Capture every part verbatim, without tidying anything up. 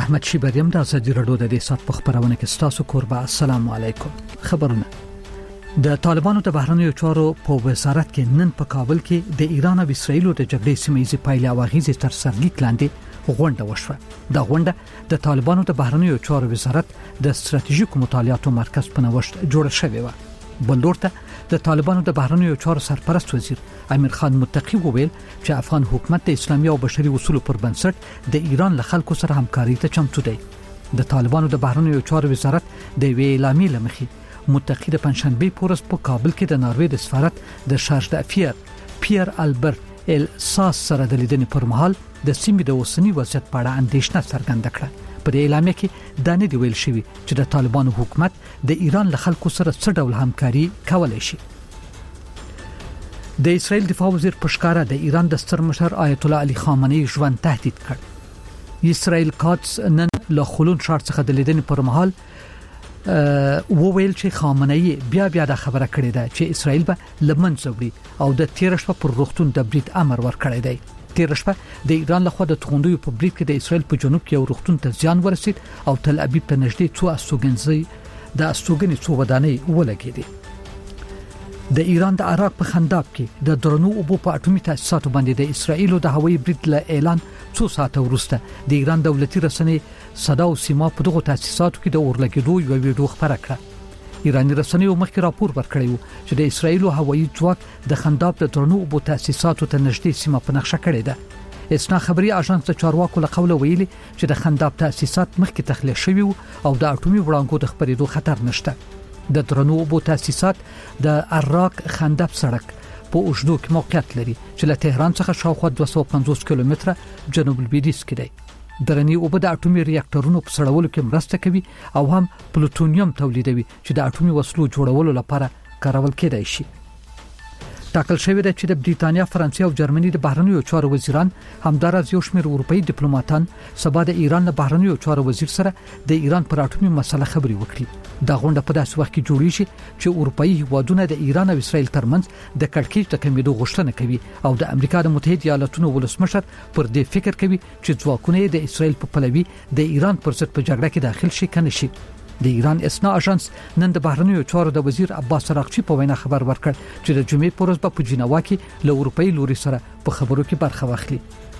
احمد شیبریم د ازادي رادیو د دې سات په خبرونه کې ستاسو کوربه. السلام علیکم. خبرونه د طالبانو د بهرنیو چارو په وزارت کې نن په کابل کې د ایران او اسرایل د جګړې سیمه پایله او غیزه تر سرلیک لاندې غونډه وشوه. د غونډه د طالبانو د بهرنیو چارو وزارت د ستراتیژیکو مطالعاتو مرکز په نوښت جوړ شوی و. بلورته د طالبانو د بهرنیو چارو سرپرست وزیر امیر خان متقی وویل چې افغان حکومت د اسلامي او بشري اصولو پر بنسټ د ایران له خلکو سره همکاري ته چمتو دی. د طالبانو د بهرنیو چارو وزارت د وی اعلامیې لمخې متقی د پنځشنبه پورس په کابل کې د ناروې د سفارت د شارژ د افیر پیر البرت ال ساس سره د لیدنې پر مهال د سیمې د اوسنی وضعیت په اړه اندېښنه څرګنده کړه. په دې اعلامیه کې دا نه دی ویل شوی چې د طالبانو حکومت د ایران له خلکو سره څه ډول همکاري کولای شي. د اسرائیل دفاع وزیر پشکارا د ایران د ستر مشر آیت الله علي خامنه‌ای ژوند تهدید کړ. اسرائیل قدس نن له خلون شهر څخه د لیدنې پر مهال وویل چې خامنه‌ای بیا بیا د خبره کړې ده چې اسرائیل به لمنځه وړي او د تیر شپه پر روغتون د برید امر ورکړی دی. تیر شپه د ایران لخوا د توغندیو په برید کې د اسرائیل په جنوب کې یو روغتون ته زیان ورسید او تل ابیب ته نږدې څو استوګنځي د استوګنې څو ودانۍ ولګېدې. د ایران د عراق په خنداب کې د درنو اوبو په اټومي تاسیساتو باندې د اسرائیل د هوایي برید له اعلان څو ساعته وروسته د ایران دولتي رسنۍ صدا او سیما په دغه تاسیساتو کې د اورلګېدو یو ویډیو خبره کړه. ایرانی رسنیو مخکې راپور ورکړی و چې د اسرائیل هوایي ځواک د خنداب د درنو اوبو تاسیساتو ته نږدې سیمه په نقشه کړې ده. اسنا خبري اژانس د چارواکو له قوله ویلي چې د خنداب تاسیسات مخکې تخلیه شوی او د اټومي وړانګو د خبرېدو خطر نشته. د درنو اوبو تاسیسات د عراق خنداب سړک په اوږدو کې موقعیت لري چې له تهران څخه شاوخوا دوه سوه پنځوس کیلومتره جنوب لویدیځ کې دی. درنی اوبه د اټومي ریاکټورونو په سړولو کې مرسته کوي او هم پلوتونیم تولیدوي چې د اټومي وسلو جوړولو لپاره کارول کېدای شي. ټاکل شوی دی چې د بریتانیا، فرانسې او جرمني د بهرنیو چارو وزیران همدارس یو شمېر اروپאי ډیپلوماټان سبا د ایران له بهرنیو چارو وزیر سره د ایران پر اټومي مسله خبري وکړي. دا غونډه په داسې وخت کې جوړیږي چې اروپאי هیوادونه د ایران او اسرائیل ترمنځ د کړکېچ د کمیدو غوښتنه کوي او د امریکا د متحده ایالاتونو ولسمشر پر دې فکر کوي چې ځواکونه د اسرائیل په پلوي د ایران پر ضد په جګړه کې داخل شي کنه شي. د ایران اسنا اژانس نن د بهرنیو چارو د وزیر عباس اراغچی په وینا خبر ورکړ چې د جمعې پر ورځ په جنیوا کې له اروپאי لوري سره په خبرو کې برخه واخلي.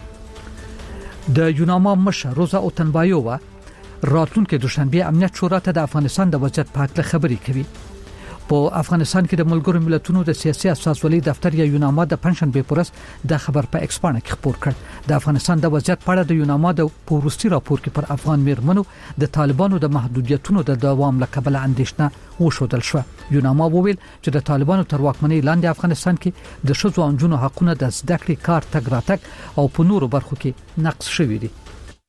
د یوناما مشر روزا اوتنبایووا راتلونکي دوشنبه امنیت شورا ته د افغانستان د وضعیت په اړه خبري کوي. په افغانستان کې د ملګرو ملتونو د سیاسي اساسولۍ دفتر یا یوناما د پنځشنبه پر ورځ د خبر په ایکسپانه کې خبر کړ. د افغانستان د وضعیت په اړه د یوناما د پوروستي راپور کې پر افغان میرمنو د طالبانو د محدودیتونو د دوام لکبل اندېښنه وښودل شو. یوناما وویل چې د طالبانو تر واکمنۍ لاندې افغانستان کې د ښځو او نجونو حقوقونه د زده کړې، کار، تګ راتګ او په نورو برخو کې نقض شوي دي.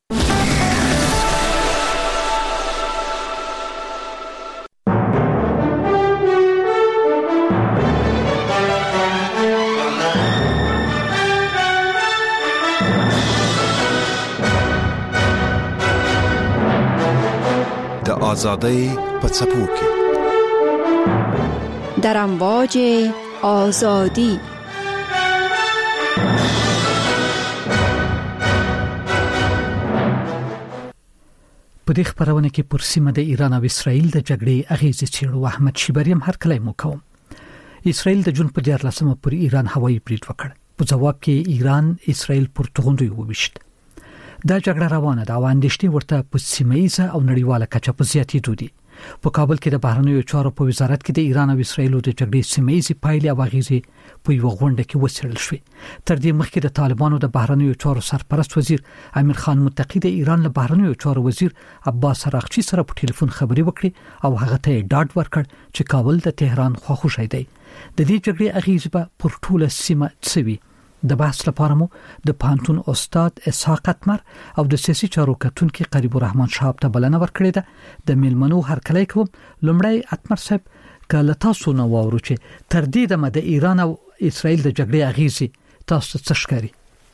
آزادی په څپو کې در امواج آزادی په دې خبرونه کې پر سیمه د ایران او اسرائیل د جګړې اغیزې چیرو احمد شیبریم هر کله مو کوم. اسرائیل د جون په دیارلسمه پر ایران هوایي برید وکړ. په جواب کې ایران اسرائیل پر توغندي وویشت. دا جګړه روانه ده او اندېښنې ورته په سیمه‌ایزه او نړیواله کچه په زیاتېدو دي. په کابل کې د بهرنیو چارو په وزارت کې د ایران او اسرائیل د جګړې سیمه‌ایزي پایلې او اغیزې په یو غونډه کې وڅېړل شوې. تر دې مخکې د طالبانو د بهرنیو چارو سرپرست وزیر امیر خان متقی د ایران له بهرنیو چارو وزیر عباس اراغچی سره په ټلیفون خبري وکړي او هغه ته ډاډ ورکړ چې کابل د تهران خواخوشي دی. د دې جګړې اغیزې به پر ټوله سیمه څوي. د بحث لپاره مو د پانتون استاد اسحاق اتمر او د سیاسي چارو کتونکو قریب الرحمن شهاب ته بلنه ورکړې ده. د میلمنو هر کله کوم لومړی اتمر صاحب کله تاسو نو وورو چې تر دې د مد ایران او اسرائیل د جګړې اغیزې تاسو څه ښکاري؟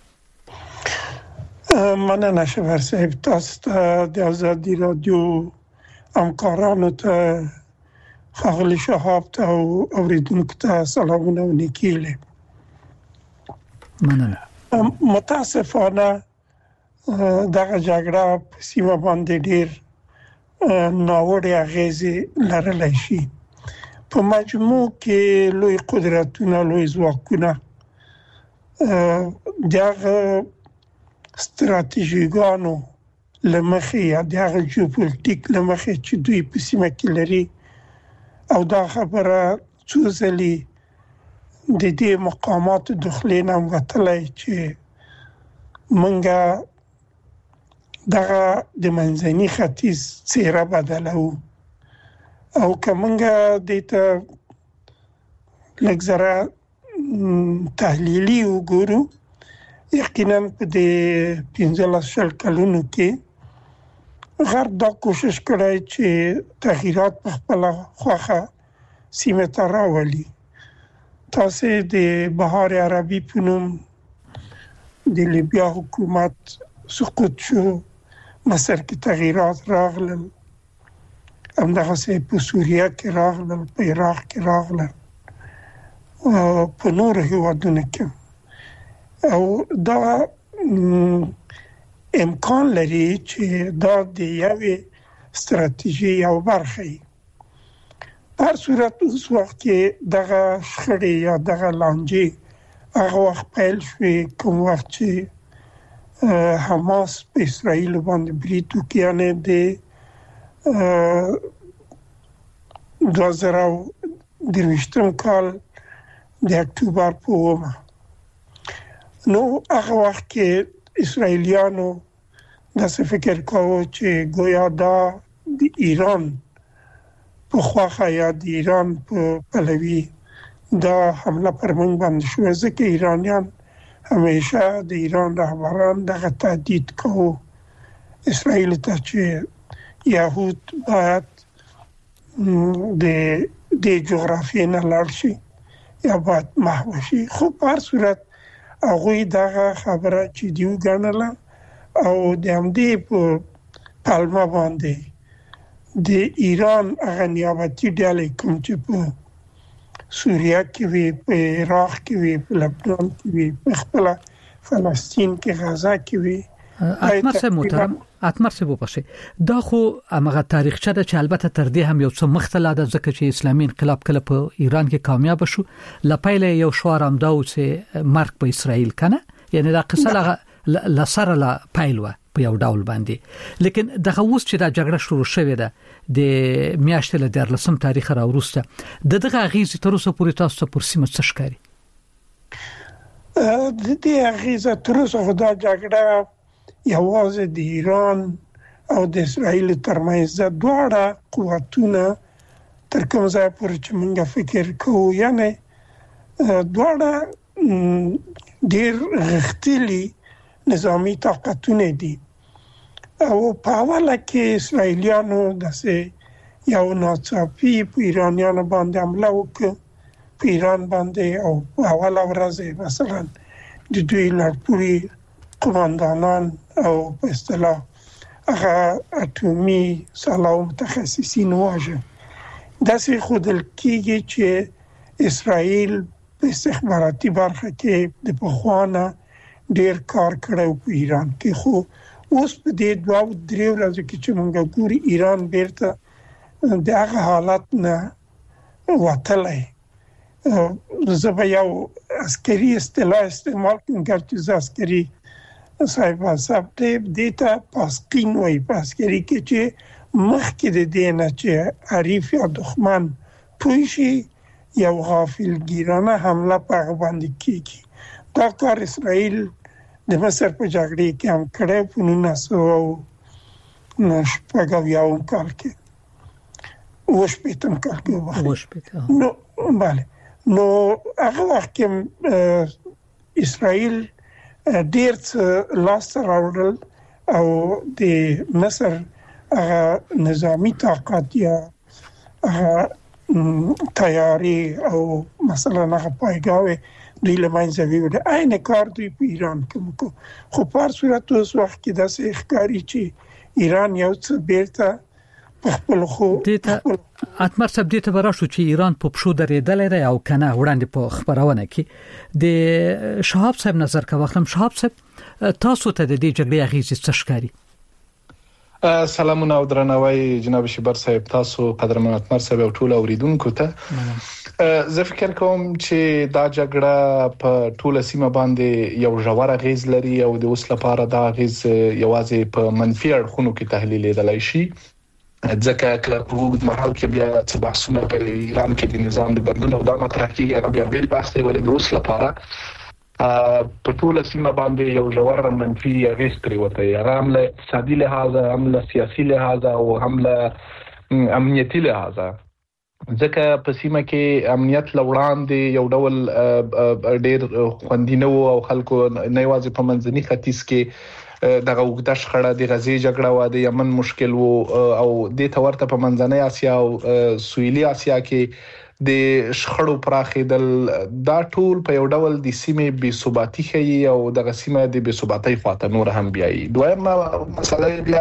مننه شهبر صاحب، تاسو د آزادي رادیو همکارانو ته، خاغلی شهاب ته او اوریدونکو ته سلامونه و نیکیله. مننه. متاسفانه دغه جګړه په سیمه باندې ډیر ناوړه اغیزې لرلی شي. په مجموع کې لوی قدرتونه، لوی ځواکونه دغه ستراتیژیګانو لمخې یا دغه جیوپولیټیک لمخې چې دوی په سیمه کې لري او دا خبره څو ځلې د دې مقامات داخلي نه وتلی چې منګه دغه د منځني ختیځ څیره بدلو او کومنګه دته لګزره تحلیلی وګورو. یقینا په دې پنځلس شل کلونو کې غرب دا کوشش کړی چې تغییرات په خپل خوخه سیمه ته راولي. تاسو د بهار عربي په نوم د لیبیا حکومت سقوط شو، مصر کې تغییرات راغلل، همدغه سه په سوریه کې راغلل، په عراق کې راغلل او په نور هیوادونو کې. او دا امکان لري چې دا د یوې ستراتیژي یو برخه وي. په هر صورت اوس وخت کې دغه شخړې یا دغه لانجې هغه وخت پیل شوې کوم وخت چې حماس په اسرائیل باندې برید وکړ، یعنې د دوه زره درویشتم کال د اکتوبر په اوومه. نو هغه وخت کې اسرائیلیانو داسې فکر کاوه چې گویا دا د ایران په خواخه یا د ایران په پلوي دا حمله پر موږ باندې شوه، ځکه ایرانیان همیشه د ایران رهبران دغه تهدید کوو اسرائیل ته چې یهود باید د د جغرافیې نه لاړ شي یا باید محو شي. خو په هر صورت هغوی دغه خبره چې دیو ګڼله او د همدې په پلمه باندې د ایران هغه نیابتي ډلې کوم چې په سوریه کې وي، په عراق کې وي، په لبنان کې وي، په خپل فلسطین کې، غزه کې وي. اتمر سه محترم اتمر سه وبشه دا خو هغه تاریخچه ده چې البته تر دې هم یو څه مختلف ده، ځکه چې اسلامي انقلاب کله په ایران کې کامیاب شو، لپاره یو شوار هم دا و چې مرګ په اسرائیل کنه، یعنی دا قصه لسره لا پایلوه په یو ډول باندې. لیکن دغه اوس چې دا جګړه شروع شوې ده د میاشتې له دیارلسم تاریخ را وروسته د دغه غیزه تر اوسه پورې تاسو ته پرسیمه څه ښکاري؟ د دې غیزه تر اوسه دا جګړه یوازې د ایران او د اسرائیل ترمنځ دواړه قوتونه تر کوم ځای پورې چې موږ فکر کوو، یعنی دواړه ډېر غښتلي نظامی طاقتونه دي. او په اوله کې اسرائیلیانو داسې یو ناڅاپي په ایرانیانو باندې حمله وکړه، په ایران باندې، او په اوله ورځ مثلا د دوی لړپوړي قوماندانان او په اصطلاح هغه اټومي سلاو متخصصین واژه. داسې ښودل کېږي چې اسرائیل په استخباراتي برخه کې د پخوانه ډیر کار کړو په ایران کې. خو اوس په دې دوه درې ورځې کې چې موږ ګوري ایران بیرته د هغه حالت نه وتلی. زه به یو عسکري اصطلاح استعمال کوم چې عسکري صاحب صاحب دې ته پاسقین وایي په عسکري کې چې مخکې د دې نه چې حریف یا دښمن پوه شي یو غافلګیرانه حمله په هغه باندې کېږي. دا کار اسرائیل د مصر په جګړې کې هم کړی په نولس سوه شپږ اویاوم کال کې، اوه شپېتم کال کې نو بله نو هغه وخت کې اسرائیل ډېر څه لاسته راوړل او د مصر هغه نظامی طاقت یا هغه تیاری او مثلا هغه پایګاوې دوی له منځه ویوړه. عین کار دوی په ایران کې وکړ. خو په هر صورت اوس وخت کې داسې ښکاري چې ایران یو څه بیرته په خپل خو دته اتمر صاحب دته براشو چې ایران په پښو درېدل دی او کنه وړاندې په خبرونه کې د شهاب صاحب نظر کا وختم. شهاب صاحب تاسو ته د دې جګړې اغیزې څه ښکاري؟ سلامونه او درناوی جناب شبر صاحب، تاسو قدرمن اتمر صاحب او ټول اوریدونکو ته. زه فکر کوم چې دا جګړه په ټول سیمه باندې یو ژور اغیز لري او د اوس لپاره دا اغیز یوازې په منفي اړخونو کې تحلیل لیدلای شي، ځکه چې په وګړو مهال کې بیا څه بحثونه په ایران کې د نظام د بدلون او د مطرح کېږي، بیا بیل بحث دی ولې د اوس لپاره په ټول سیمه باندې یو ژور منفي اغیز پریوته، هغه هم له اقتصادي لحاظه، هم له سیاسي لحاظه او هم له امنیتي لحاظه، ځکه په سیمه کې امنیت لوړاندې یو ډول ډیر خوندینه او خلکو نه یوازې په منځني ختیځ کې دغه وګړه شخړه د غزې جګړه و، د یمن مشکل وو او د تورته په منځنۍ اسیا او سویلي اسیا کې د شخړو پراخېدل، دا ټول په یو ډول د سیمې بې ثباتي ښیي او دغه سیمه د بې ثباتۍ خواته نور هم بیایي. دویمه مسله بیا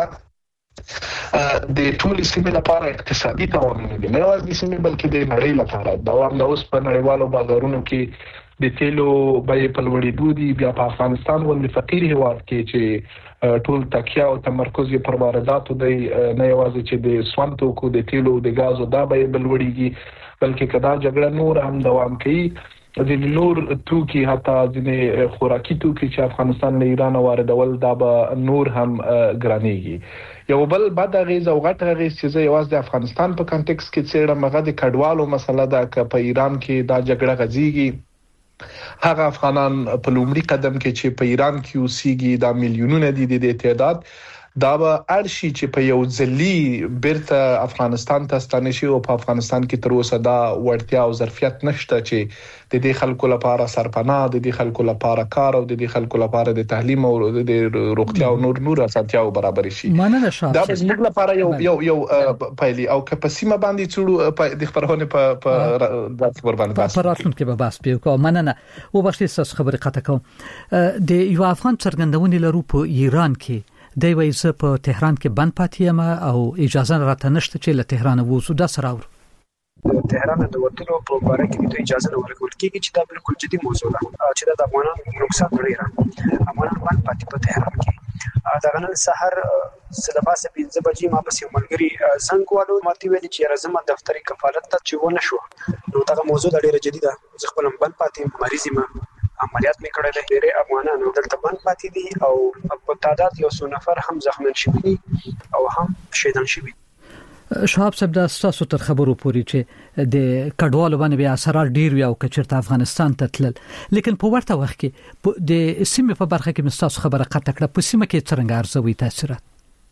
د ټول سیمې لپاره اقتصادي تاوان نه دی، نه یوازې د سیمې بلکې د نړۍ لپاره. دا هم اوس په نړیوالو بازارونو کې د تیلو بیې په لوړېدو دي، بیا په افغانستان غوندې فقیر هیواد کې چې ټول تکیه او تمرکز یې پر وارداتو دی، نه یوازې چې د سون توکو د تیلو د غازو دا بیې بل لوړېږي، بلکې کدا جګړه نور هم دوام کوي، د نور توکي حتی د خوراکي توکي چې افغانستان له ایران واردول دا به نور هم ګرانېږي. یو بل بد اغیز او غټ اغیز چې زه یوازې د افغانستان په کانټیکس کې څېړم هغه د کډوالو مسله ده، که په ایران کې دا جګړه غځيږي، هغه افغانان په لومړي قدم کې چې په ایران کې اوسېږي دا میلیونونه دي د تعداد، دا به ارشي چې په یو ځلي بیرته افغانستان ته ستانه شي او په افغانستان کې تر اوسه دا وړتیا او ظرفیت نشته چې د دې خلکو لپاره سرپناه، د دې خلکو لپاره کار او د دې خلکو لپاره د تعلیم او د روغتیا او نور نور اساسياتو برابر شي. دا به موږ لپاره یو یو یو پایلی او که په سیمه باندې څړو د خبرونه په په د خبر باندې بحث په راتلونکي به بحث پیو مننه او بخښي تاسو خبره قطع کوم. د یو افغان څرګندونې لرو په ایران کې د وایسه په تهران کې بند پاتې یم او اجازه راته نشته چې له تهران ووسو. دا سره ور د تهران د وټلو په اړه کې د اجازه نه ورکول کېږي چې دا بالکل جدي موضوع ده چې د افغانانو نقصان لري. افغانان بند پاتې په تهران کې دا نن سحر سلباسه پنځه بجې ما پسې ملګری زنګ والو ماته ویل چې رزمه دفتري کفالت ته چې ونه شو، نو دا موضوع ډیره جدي ده. زه خپل بند پاتې مریض یم، عملیات مې کړل دي، ډېر افغانانو دلته بند پاتې دي او په تعداد یو څو نفر هم زخمین شوي دي او هم شهیدان شوي. شهاب صاحب دا تاسو تر خبرو پوري چې د کډوالو باندې بیا اثرات ډیر وي او کچرته افغانستان ته تلل، لیکن په ورته وخت کې د سیمې په برخه کې مستاسو خبره قطع کړه، په سیمه کې څنګه ارزوي تاثیرات؟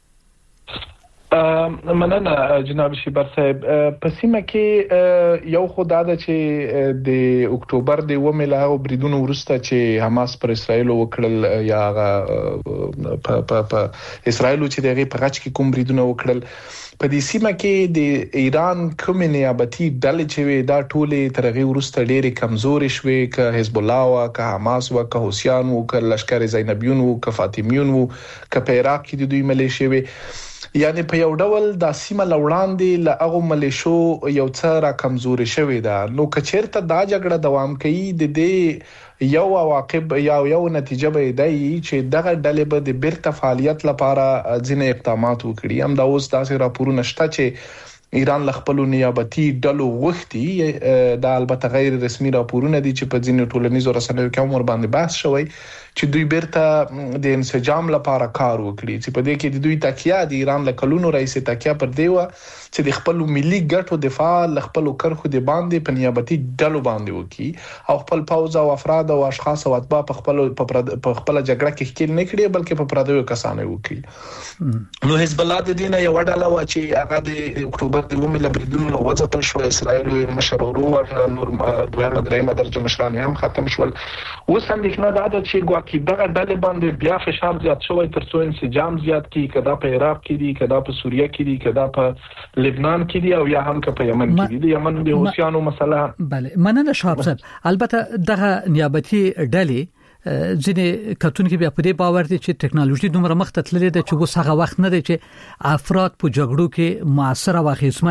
مننه جناب شیبر صاحب. په سیمه کې یو خدای د چې د اکتوبر د اووه له بریدونو وروسته چې حماس پر اسرائیل وکړل یا په په اسرائیل چې دغه په غچ کې کوم بریدونه وکړل، په دې سیمه کې د ایران کوم نیابتي ډلې چې وي دا ټوله ترغه وروسته ډېری کمزوري شوي، که حزب الله او که حماس او که حوثیان او که لشکر زینبیون او که فاطمیون او که په عراق کې د دوی ملیشي وي، یعنی په یو ډول د سیمه لوړاندې له هغه ملیشو یو څه را کمزوري شوی ده. نو کچیرته دا جګړه دوام کوي د دې یو عواقب یا یو نتیجه به دی چې دغه ډلې به د بیرته فعالیت لپاره ځینې اقدامات وکړي. هم دا اوس داسې راپورونه شته چې ایران ل خپل نیابتي ډلو غوښتي، دا البته غیر رسمي راپورونه دي چې په ځینو ټولنیزو رسنیو کې هم ور باندې بحث شوی چې دوی بیرته د انسجام لپاره کار وکړي، چې په دې کې د دوی تکیه د ایران له کلونو رئیس تکیه پر دیوه چې د خپل ملي ګټو دفاع ل خپل کرخو د باندې په نیابتي ډلو باندې وکړي او خپل پوز او افراد او اشخاص او اتباع په خپل په خپل جګړه کې ښکیل نه کړي بلکې په پردیو کسانو وکړي. نو حزب الله د دینه یو ډله و چې هغه د اکتوبر د اووه له بریدونو وځپل شو، اسرائیل مشرورو او نور دویمه درېمه درجه مشران هم ختم شول. اوس هم دغه د چې کې دغه ډلې باندې بیا فشار زیات شوی ترڅو انسجام زیات کی، کدا په عراق کې دي، کدا په سوریه کې دي، کدا په لبنان کې دي او یا هم په یمن کې دي. د یمن د حوثیانو مسله بله مننه شهاب صاحب. البته دغه نیابتي ډلې ځینې کتونکو بیا په دې باور دي چې ټکنالوژي دومره مخ ته تللې ده چې اوس هغه وخت نه دی چې افراد په جګړو کې موثر او اغیزمنه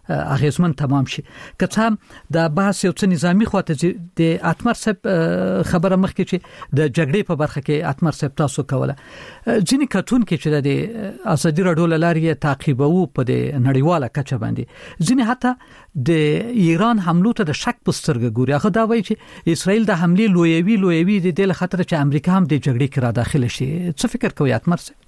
اغیزمن تمام شي. که څه هم د بحث یو څه نظامی خواته د اتمر صاحب خبره مخکې چې د جګړې په برخه کې اتمر صاحب تاسو کوله ځینې کتون کې چې د ازادي راډیو لارې تعقیبو په د نړیواله کچه باندې ځینې حتی د ایران حملو ته د شک پسترګ ګوري. هغه دا وایي چې اسرائیل د حمله لویوي لویوي د دې خطر چې امریکا هم د جګړې کې را داخله شي. څه فکر کوي اتمر صاحب؟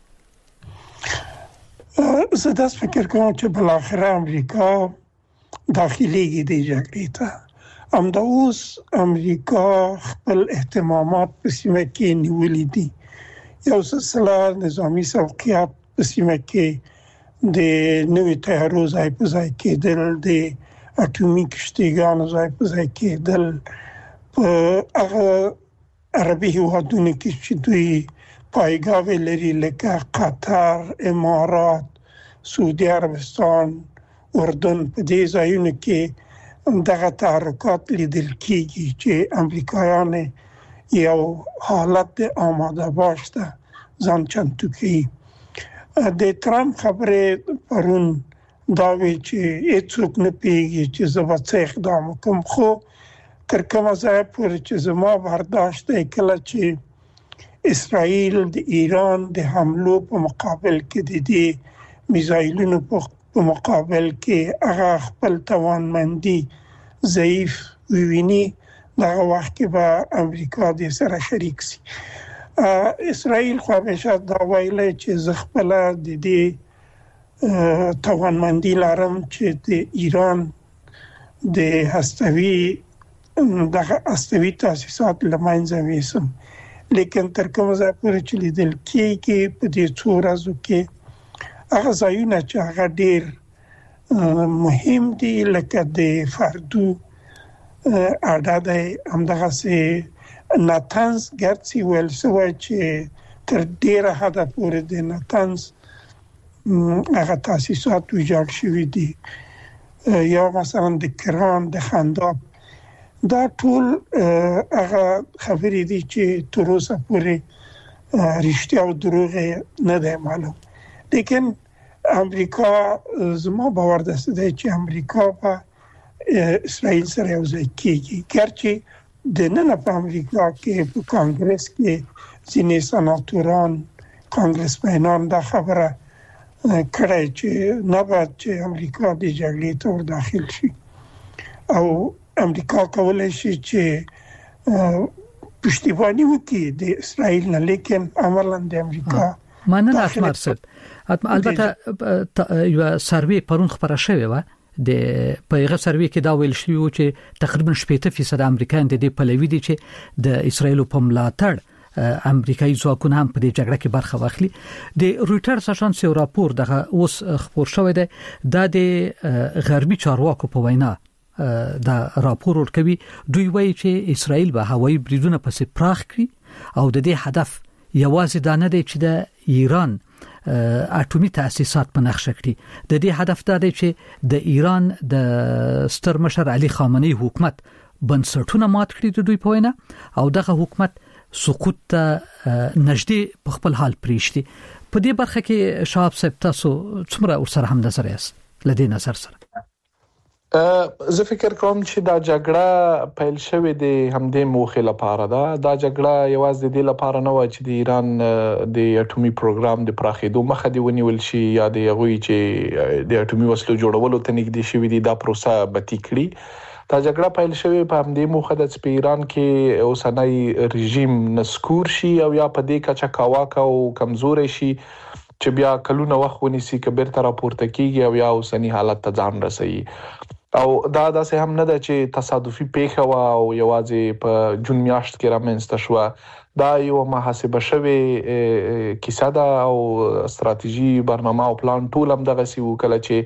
زه داس فکر کوم چې بل اخر امریکا داخليږي د جګړې ته. همدا اوس امریکا خپل اهتمامات په سیمه کې نیولې دي. یو سلسله نظامی سوقیات په سیمه کې د نوې تیارو ځای په ځای کېدل، د اټومي کشتیګانو ځای په ځای کېدل په هغه عربي هیوادونو کې چې دوی پایګاوې لري لکه قطر، امارات، سعودي عربستان، اردن. په دې ځایونو کې دغه تحرکات لیدل کېږي چې امریکایان یو حالت د آماده باش ته ځان چمتو کوي. د ترامپ خبره پرون دا وی چې هیڅوک نه پیږي چې زه به څه اقدام کوم، خو تر کومه ځای پورې چې زما برداشت دی کله چې اسرائیل د ایران د حملو په مقابل کې د دې میزایلونو په مقابل کې هغه خپل توانمندي ضعیف ویني، دغه وخت کې به امریکا د سره شریک شي. اسرائیل خو همیشه دا ویلي چې زه خپل د دې توانمندي لرم چې د ایران د هستوي دغه هستوي تاسیسات لمنځه ویسم. لیکن تر کومه ځای پورې چې لیدل کېږي په دې څو ورځو کې هغه ځایونه چې هغه ډېر مهم دي لکه د فردو اډه دی، همدغسې ناتنز ګرڅي ویل شوی چې تر ډېره حده پورې د ناتنز هغه تاسیسات ویجاړ شوي دي، یا مثلا د کران، د خنداب. دا ټول هغه خبرې دي چې تر اوسه پورې رښتیا او دروغ نه دی معلوم. لیکن امریکا زما باور ده چې امریکا په اسرائیل سره یو ځای کېږي. ګرچې د نن په امریکا کې په کانګرس کې ځینې سناتوران، کانګرسمنان دا خبره کړی چې نه باید چې امریکا د جګړې ته ور داخل شي او امریکا کولای شي چې پشتیبانی وکړي د اسرائیل نه، لیکن عملاً د امریکا مننه اتمر صاحب. البته یو سروې پرون خبره شوې و د پیغه سروې کې دا ویل شوی و چې تقریبا شپږ فیصد امریکایان د دې پلوي دي چې د اسرائیل په ملاتړ امریکایي ځواکونه هم په دې جګړه کې برخه واخلي. د رويټرز اژانس یو راپور دغه اوس خبر شوی دی د غربي چارواکو په وینا دا راپور ورکوي. دوی وایي چې اسرائیل به هوایي بریدونه پسې پراخ کړي او د دې هدف یوازې دا نه دی چې د ایران اټومي تاسیسات په نقشه کړي. د دې هدف دا دی چې د ایران د ستر مشر علي خامنه‌ای حکومت بنسټونه مات کړي د دوی په وینا او دغه حکومت سقوط ته نږدې په خپل حال پریشتي. په دې برخه کې شاه صاحب تاسو څومره ورسره هم نظر یاست لدې نظر سره؟ زه فکر کوم چې دا جګړه پیل شوې د همدې موخې لپاره ده. دا جګړه یوازې د دې لپاره نه و چې د ایران د اټومي پروګرام د پراخېدو مخه دی ونیول شي یا د هغوی چې د اټومي وسلو جوړولو ته نږدې شوي دي دا پروسه بتی کړي. دا جګړه پیل شوې په همدې موخه ده چې په ایران کې اوسنۍ رژیم نسکور شي او یا په دې کچه کاواکه او کمزوري شي چې بیا کلونه وخت ونیسي که بیرته راپورته کیږي او یا اوسنی حالت ته ځان رسوي. او دا داسې هم نه ده چې تصادفي پیښه و او یوازې په جون میاشت کې رامنځته شو. دا یو محاسبه شوی کیسه ده او ستراتیژي برنامه او پلان ټول هم دغه سی وکړه چې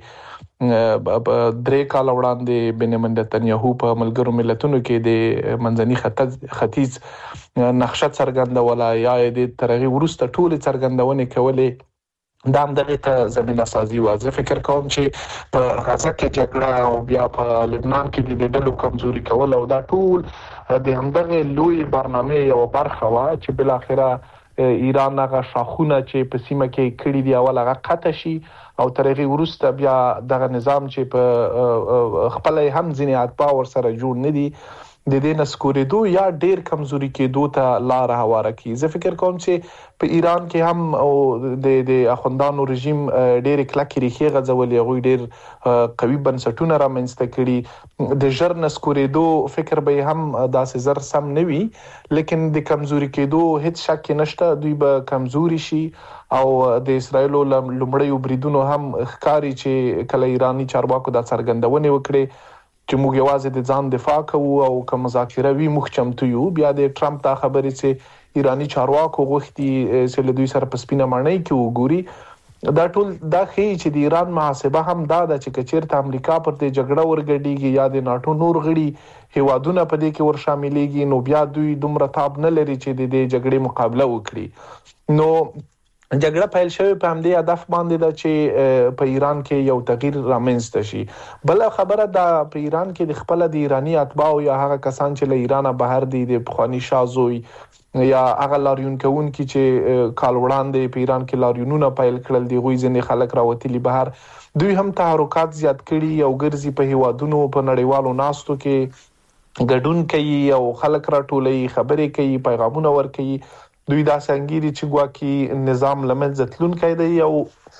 درې کال وړاندې بنیامین نتنیاهو په ملګرو ملتونو کې د منځني ختیځ نقشه څرګندوله یا د ترغیب وروسته ټول څرګندونې کولې. دا هم دغه ته زمينه سازي و. زه فکر کوم چې په غزه کې جګړه او بیا په لبنان کې د ډلو کمزوري کول او دا ټول د همدغه لوی برنامه یو برخه و چې بل اخره ایران هغه شاخونه چې په سیمه کې کړي دی اول هغه قطع شي او ترغه ورسته بیا دغه نظام چې په خپل هم ځینې اتباع ور سره جوړ نه دي د دې نسکوریدو یا ډیر کمزوري کېدو ته لار هواره کی. زه فکر کوم چې په ایران کې هم او د د اخوندانو رژیم ډیر کلکې ریخي غځولې غوي ډیر قوي بنسټونه رامنځته کړي د ژر نسکوریدو فکر به هم داسې زر سم نه وي لیکن د کمزوري کېدو هیڅ شک نشته دوی به کمزوري شي او د اسرایل لومړی بریدونو هم ښکاری چې کله ایرانی چارواکو د څرګندونې وکړي چې موږ یوازې د ځان دفاع کوو او کوم مذاکره وی موږ چمتو یو. بیا د ټرمپ دا خبرې چې ایرانی چارواکو غوښتي چې له دوی سره په سپینه معنی کې وګوري دا ټول دا خي چې د ایران محاسبه هم دا ده چې کچیرته امریکا پر دې جګړه ورګډيږي یا د ناتو نور غړي هیوادونه په دې کې ور شاملېږي نو بیا دوی دومره تاب نه لري چې د دې جګړې مقابله وکړي. نو جګړه پیل شوی په همدې هدف باندې ده چې په ایران کې یو تغییر رامنځته شي. بل خبره دا په ایران کې د خپل د ایرانی اتباع یا هغه کسان چې له ایران بهر دي د بخوانی شازوي یا هغه لاریون کوون کې چې کال وړاندې په ایران کې لاریونونه پیل کړل دي غوي ځنې خلک راوتلي بهر دوی هم تحرکات زیات کړي او ګرځي په هیوادونو په نړیوالو ناستو کې ګډون کوي او خلک راټولي خبرې کوي پیغامونه ورکوي. دوی دا څنګه چې ګواکي نظام لمنځه تلون کوي او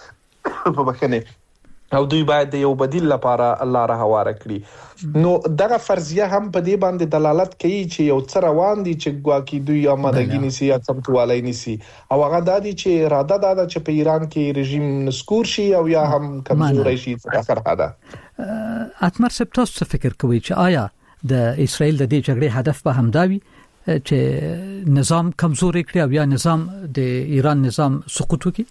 په بخنه او دوی باید د یو بدیل لپاره الله را هواره کړي. نو دغه فرضیه هم په دې باندې دلالت کوي چې یو څه روان دي چې ګواکي دوی آمادګی نسی یا سمتوالای نسی او هغه د دې چې اراده ده چې په ایران کې رژیم نسکور شي او یا هم کمزوري شي تر اخره ده. اتمر سپتاس څه فکر کوي چې آیا د اسرائیل د دې جګړې هدف به همداوي چې نظام کمزوري کړي او یا نظام د ایران نظام سقوط وکړي؟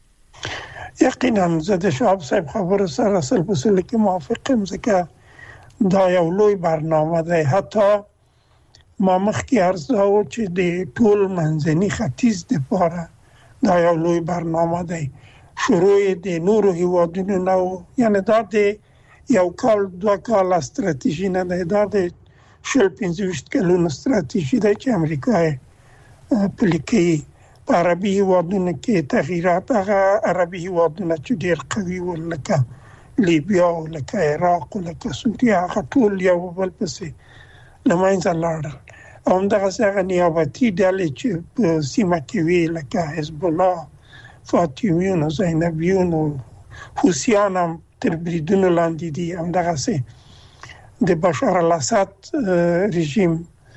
یقینا زه د شعب صاحب خبرو سره اصل په اصل کې موافق یم ځکه دا یو لوی برنامه ده. حتی ما مخکې عرض او چې د ټول منځني ختیځ لپاره دا یو لوی برنامه ده. شروع د نورو هیوادونو نو یعنی دا د یو کال دوه کال استراتیژي نه ده دا د شل پنځه کلونو استراتیژي ده چې امریکا پلیکي په عربي هیوادونو کې تغییرات هغه عربي هیوادونو چې ډېر قوي ول لکه لیبیا او لکه عراق او لکه سوریه هغه ټول یو بل پسې لمنځه لاړل او همدغه څنګه نیابتي ډلې چې په سیمه کې وی لکه حزب الله فاطمیون او زینبیون او حوثیان هم تر بریدونو لاندې دي. همدغه څه د بشار الاسد رژیم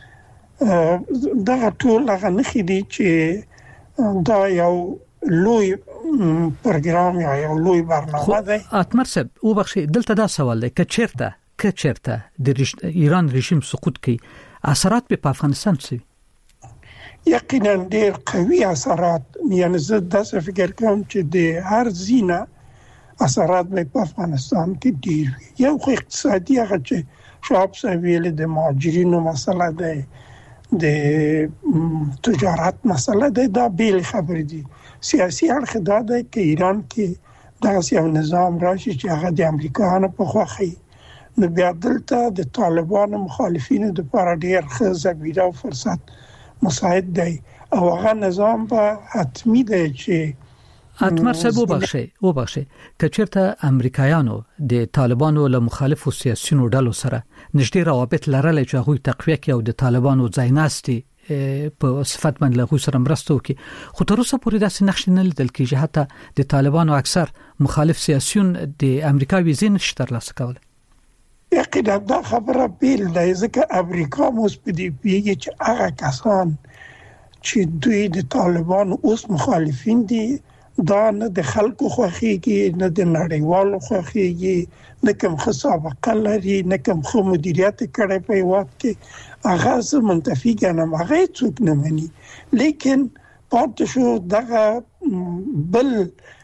دا ټول هغه نخې دي چې دا یو لوی پروګرام یا یو لوی برنامه ده. اتمر صاحب او بخښي دلته دا سوال دی که چیرته که چیرته د ایران رژیم سقوط کوي اثرات په افغانستان څه؟ یقینا ډېر قوي اثرات یعنی زه داسې فکر کوم چې د هر زینه اثرات په افغانستان کې ډېر وي. یو خو اقتصادي هغه چې شعب سویل د مهاجرینو مسله ده د تجارت مسله ده دا بیل خبر دي. سیاسي اړخ دا ده چې ایران کې دا یو نظام راشي چې هغه د امریکایانو په خوښي نو بیا دلته د طالبانو مخالفینو د لپاره ډېر ښه زمینه او فرصت مساعد دی او هغه نظام به حتمی دی چې اتمر صاحب وبخښي وبخښي که چیرته امریکایانو د طالبانو له مخالفو سیاسيونو ډلو سره نږدې روابط لرل چې هغه تقویه کوي او د طالبانو ځایناستي په صفت باندې له سره مرسته وکړي خو تر اوسه پورې داسې نقش نه لیدل کېږي. حتی د طالبانو اکثر مخالف سیاسيون د امریکا ویزه نشي ترلاسه کول. یقینا دا خبره بیل ده ځکه امریکا موږ په دې پیږي چې هغه کسان چې دوی د طالبانو اوس مخالفین دي دا نه د خلکو خوښيږي نه د نړیوالو خوښيږي نه کوم خصابه لري نه کوم خو مدیریت کړي په وخت کې هغه څه منتفي ګڼم هغه څوک نه مني. لیکن پاتې شو دغه بل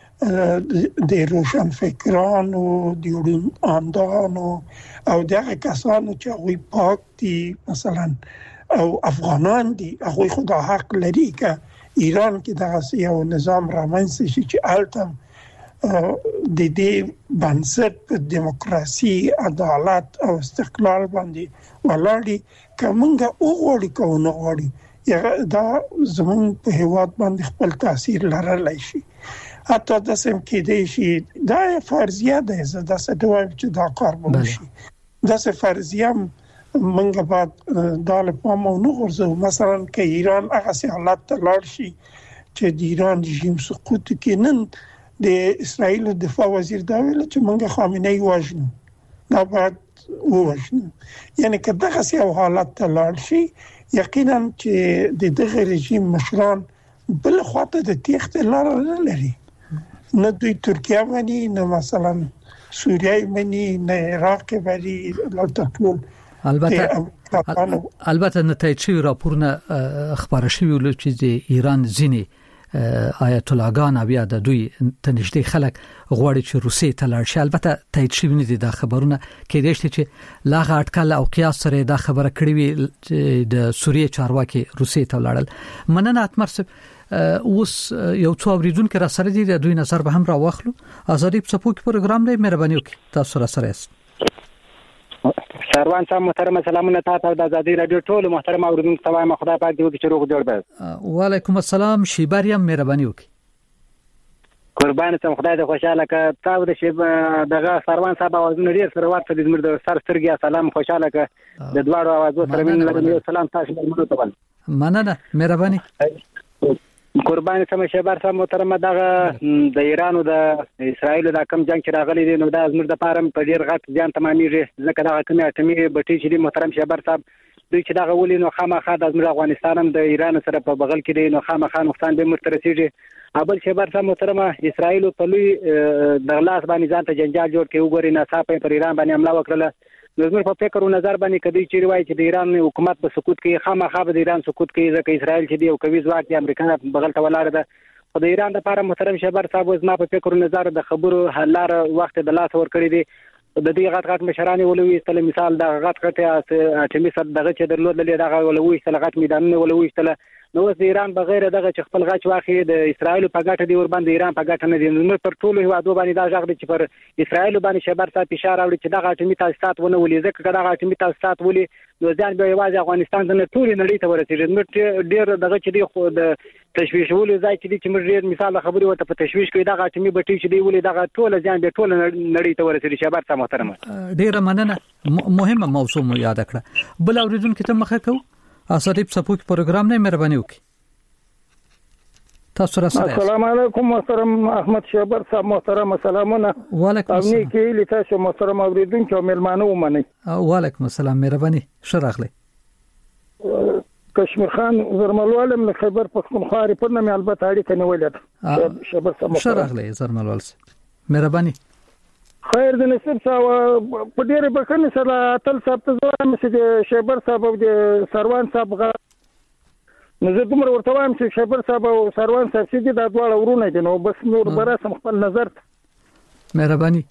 د روشن فکرانو د اندانو او دغه کسانو چې وي پاک دي مثلا او افغانان دي هغه خدا حق لري که ایران کې دغه یو نظام رامنځته شي چې الټم د دې بنسټ په دیموکراسي عدالت او استقلال باندې ولاړی کومه وګوري کوونه وګوري دا زمون په هیواد باندې خپل تاثیر لرلای شي. حتی د سم کې دی شي دا فرضیه ده زه د څه دوام چې دا کار وشي دا څه فرضیه منګه بعد د پام نو غرزو مثلا کې ایران هغه سي حالت ته لاړ شي چې د ایران رژیم سقوط کې نن د اسرائیل دفاع وزیر دا ویل چې منګه خامنه ای وژنو دا بعد وژنو یعنی که دغه سي حالت ته لاړ شي یقینا چې د دغه رژیم مشران بل خواته د تیخت لار نه لري نه دوی ترکیه باندې نه مثلا سوریه باندې نه عراق باندې لټول البته البته نتایج شوی راپورونه خبره شوی ول چې د ایران ځینی آیت الله ګان بیا د دوی تنشتي خلک غواړي چې روسیې ته لاړ شي. البته تایید شوی نه دي دا خبرونه کې دي چې لاغه اټکل او قیاس سره دا خبره کړې وي د سوریې چارواکي روسیې ته لاړل. مننه اتمرسب اوس یو څو اوریدونکو را سره دي د دوی نظر به هم را واخلو. ازادي په سپوږ پروګرام دی مهرباني وکړئ تاسو را سره یاست. سروان صاحب محترم سلامونه تاسو د ازادي رادیو ټول محترم اوریدونکو ته وایم خدای پاک دې وکړي چې روغ جوړ به. وعلیکم السلام شیباریم مهرباني وکړئ. قربان ته خدای دې خوشاله ک تاسو د شیب دغه سروان صاحب اوازونه ډیر سره ورته د زمر د سر سترګیا سلام خوشاله ک د دوړو اوازو سره مين لرم. سلام تاسو ته مونږ مننه مهرباني. قربان سم شبر سم محترم دغه د ایران او د اسرایل د کم جنگ چې راغلي دي نو د ازمر د پارم په ډیر غټ ځان تمامېږي ځکه دغه کمی اټمي بټي چې محترم شبر صاحب دوی چې دغه ولې نو خامخا د ازمر افغانستان هم د ایران سره په بغل کې دي نو خامخا نقصان به مرترسيږي. ابل شبر صاحب محترم اسرایل په لوی د لاس باندې ځان ته جنجال جوړ کې وګوري نه صاحب پر ایران باندې حمله وکړه. زموږ په فکر او نظر باندې کدی چې روایت چې د ایران حکومت په سقوط کې خامخا د ایران سقوط کې ځکه اسرائیل چې دی او کوي ځواک د امریکا بغل ته ولاړ ده خو د ایران لپاره محترم شبر صاحب زما په فکر او نظر د خبرو حلار وخت د لاس ور کړی دی د دې غټ غټ مشران ولوي استل مثال د غټ غټ اټمی سر دغه چې درلود لري دغه ولوي استل غټ میدانونه ولوي استل نو د ایران بغیر دغه چې خپل غچ واخی د اسرایل په ګټه دی ور باندې ایران په ګټه نه دی نو پر ټولو هوادو باندې دا ځغ دی چې پر اسرایل باندې شبر صاحب اشاره وړي چې دغه اټمی تاسیسات ونه ولې ځکه دغه اټمی تاسیسات ولې نو ځان به یوازې افغانستان د ټولې نړۍ ته ورسېږي نو ډیر دغه چې دی خو د تشویش ولې ځای چې دی چې موږ ډیر مثال خبري وته په تشویش کې دغه اټمی بټي چې دی ولې دغه ټول ځان به ټول نړۍ ته ورسېږي شبر صاحب محترم ډیر مننه مهمه موضوع مو یاد کړه. بل اوریدونکو ته مخه کو اساطیب سپوږ پروګرام نه مهرباني وکړئ تاسو را سره. السلام علیکم محترم احمد شبر صاحب محترم سلامونه. وعلیکم السلام. امنی کې لتاسو محترم اوریدونکو او ملمانو ومني. وعلیکم السلام مهرباني شراغله. کشمیر خان زرملوال من خبر پښتونخوا ریپورت نه البته اړیکه نه ولید شبر صاحب شراغله زرملوال مهرباني. خیر د نصیب صاحب په ډیره بکنه سره تل صاحب ته زما چې شبر صاحب او د سروان صاحب نو زه دومره ورته وایم چې شبر صاحب او سروان صاحب چې دا دواړه ورونه دي نو بس نور براسم خپل نظر مهرباني.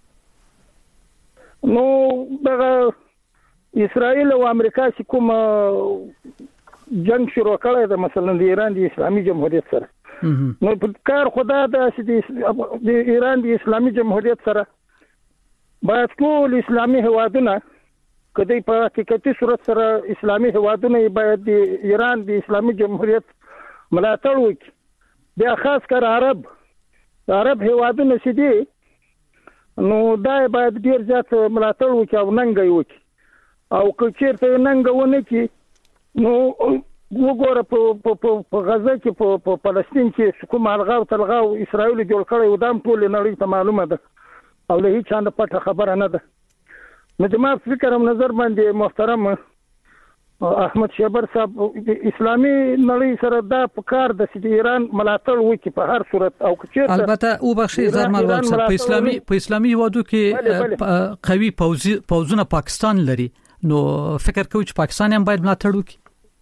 نو دغه اسرائیل او امریکا چې کوم جنگ شروع کړی د مثلا د ایران د اسلامي جمهوریت سره نو په کار خدا د د ایران د اسلامي جمهوریت سره باید ټول اسلامي هوادونه کدی په حقیقتي صورت سره اسلامي هوادونه باید د ایران د اسلامي جمهوریت ملاتړ وکړي. بیا خاص کر عرب عرب هوادونه چې دي نو دا باید ډیر زیات ملاتړ وکړي او ننګ وکړي او که چیرته ننګ ونه کړي نو وګوره په په غزه کې په فلسطین کې کوم الغاو تلغاو اسرائیل جوړ کړی و دام ټول نړۍ ته معلومه ده او له هیڅ نه پټه خبره نه ده. نو د ما فکر او نظر باندې محترم احمد شبر صاحب اسلامي نړۍ سره دا په کار د ایران ملاتړ وکړي په هر صورت او چې البته او بخشي زرملوال صاحب په اسلامي په اسلامي وادو کې قوي پوځي پوځونه پاکستان لري نو فکر کوم چې پاکستان هم باید ملاتړ وکړي.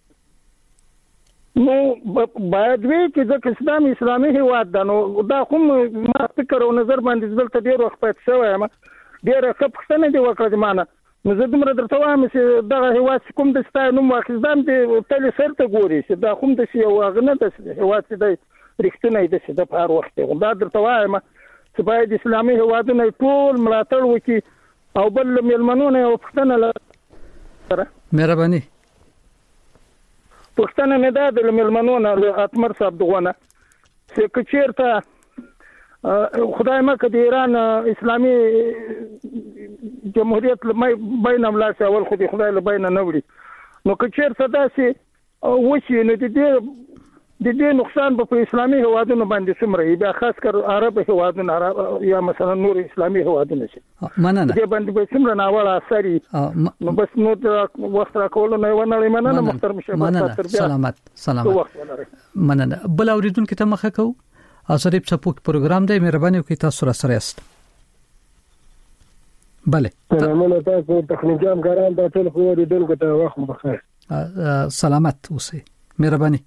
نو باید وی چې د اسلامي اسلامي هیواد ده نو دا کوم ما فکر او نظر باندې دلته ډیر وخت پات شوی ما ډیر خپښتنه دی وکړه د معنا نو زه دومره درته وایم چې دغه هیواد کوم د ستای نوم واخیستم د تل سرته ګوري چې دا کوم د یو غنه د هیواد د رښتینی د د په هر وخت دا درته وایم چې باید اسلامي هیوادونه ټول ملاتړ وکړي او بل ملمنونه او پښتنه لره مهرباني. پښتنه مې دا د ملمنو نه اتمر صاحب دغونه چې کچیرته خدای مکه د ایران اسلامي جمهوریت لمې بین املاس اول خو د خدای له بین نه وړي نو کچیرته داسې وشي نو د دې د دې نقصان په اسلامي هوادونو باندې څومره بیا خاص کر عرب هوادونو یا مثلا نور اسلامي هوادونو شي مننه دې باندې به څومره ناوړه اثر نو بس نو وخت راکول نه ونه مننه محترم شهباز سلامت سلامت مننه بل اوریدونکو ته مخه کو اثرې سپوک پروګرام دی مهرباني وکړئ تاسو را سره است bale سلامونه تاسو تخنیکان ګران د ټول خو اوریدونکو ته وخت بخیر سلامت اوسئ مهرباني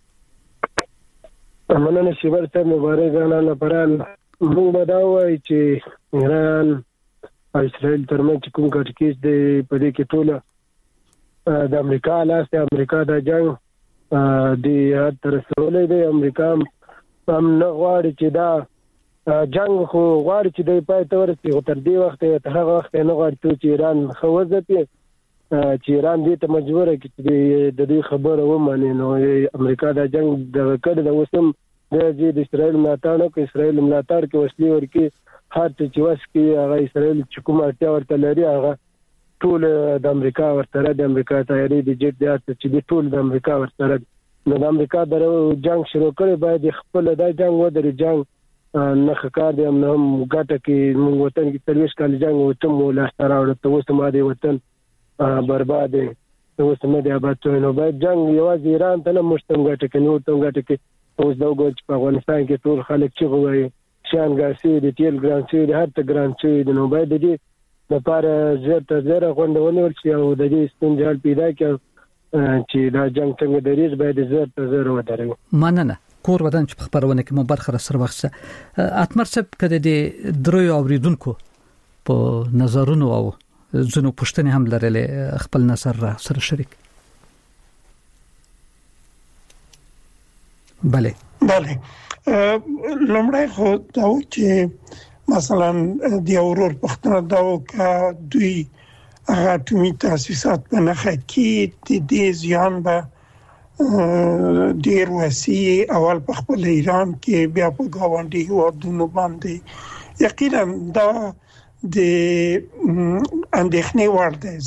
مننه شیبر صاحب مبارک غانا پران موږ به دا وایي چې ایران او اسرائیل ترمنځ کوم کټکیس دی په دې کې ټوله د امریکا لاس د امریکا د جنگ د تر څولې د امریکا هم نه غواړي چې دا جنگ خو غواړي چې د پای ته ورسېږي تر دې وخت ته هغه وخت نه غواړي چې ایران خوځي چې ایران دې ته مجبور کړي چې د دې خبره ومني نو امریکا د جنگ د کډ د وسم د اسرائیل ملاتړ کوي اسرائیل ملاتړ کوي وسلې ورکي هر څه چې وسکي هغه اسرائیل چې کومه اړتیا ورته لري هغه ټول د امریکا ورسره د امریکا تیاری د جټ د چې د ټول د امریکا ورسره نو د امریکا د جنگ شروع کړي باید خپل د جنگ ودرې جنگ نه ښکار دی هم ګټه کې موږ وطن کې تلويش کال جنگ وته مو لا ستاره ورته اوس ما دی وطن برباد دی اوس مې د آباد نو باید جنگ یوازې ایران ته نه مشتم ګټه کې نو ته ګټه کې اوس دا وګورئ په افغانستان کې ټول خلک چې غوي شان ګاسي د تیل ګران شي د هر ته ګران شي نو باید دې لپاره زر ته زر غونډونه ورشي او د دې ستونزې پیدا کړي چې دا جنگ څنګه دریږي باید زر ته زر ودرېږي مننه کور ودان چې خبرونه کې مو برخه سره وخته اتمر صاحب کده دې دروي اوریدونکو په نظرونو او زنو پښتنې هم لرلې خپل نظر را سره شریک bale bale لمړی خو دا چې مثلا د اورور پښتنه دا کا دوی هغه ټومي تاسیسات په نخه کې د دې ځان به ډیر وسی اول په خپل ایران کې بیا په گاونډي هوادونو باندې یقینا دا د اندېښنې وړ دی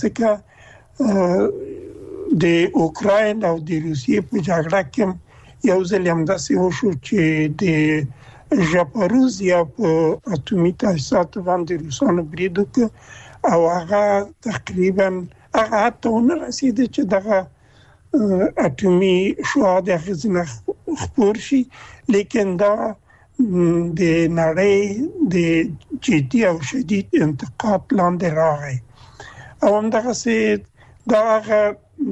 ځکه د اوکراین او د روسیې په جګړه کې یو ځل هم داسې وشو چې د ژاپاروزیا په اټومي تاسیسات باندې روسانو برید وکړ او هغه تقریبا هغه ته نه رسیدي چې دغه اټومي شواهد غزنه خبر شي لیکن دا د نړۍ د جدي او شدید انتقاد لاندې راغی او همدغه سي دا هغه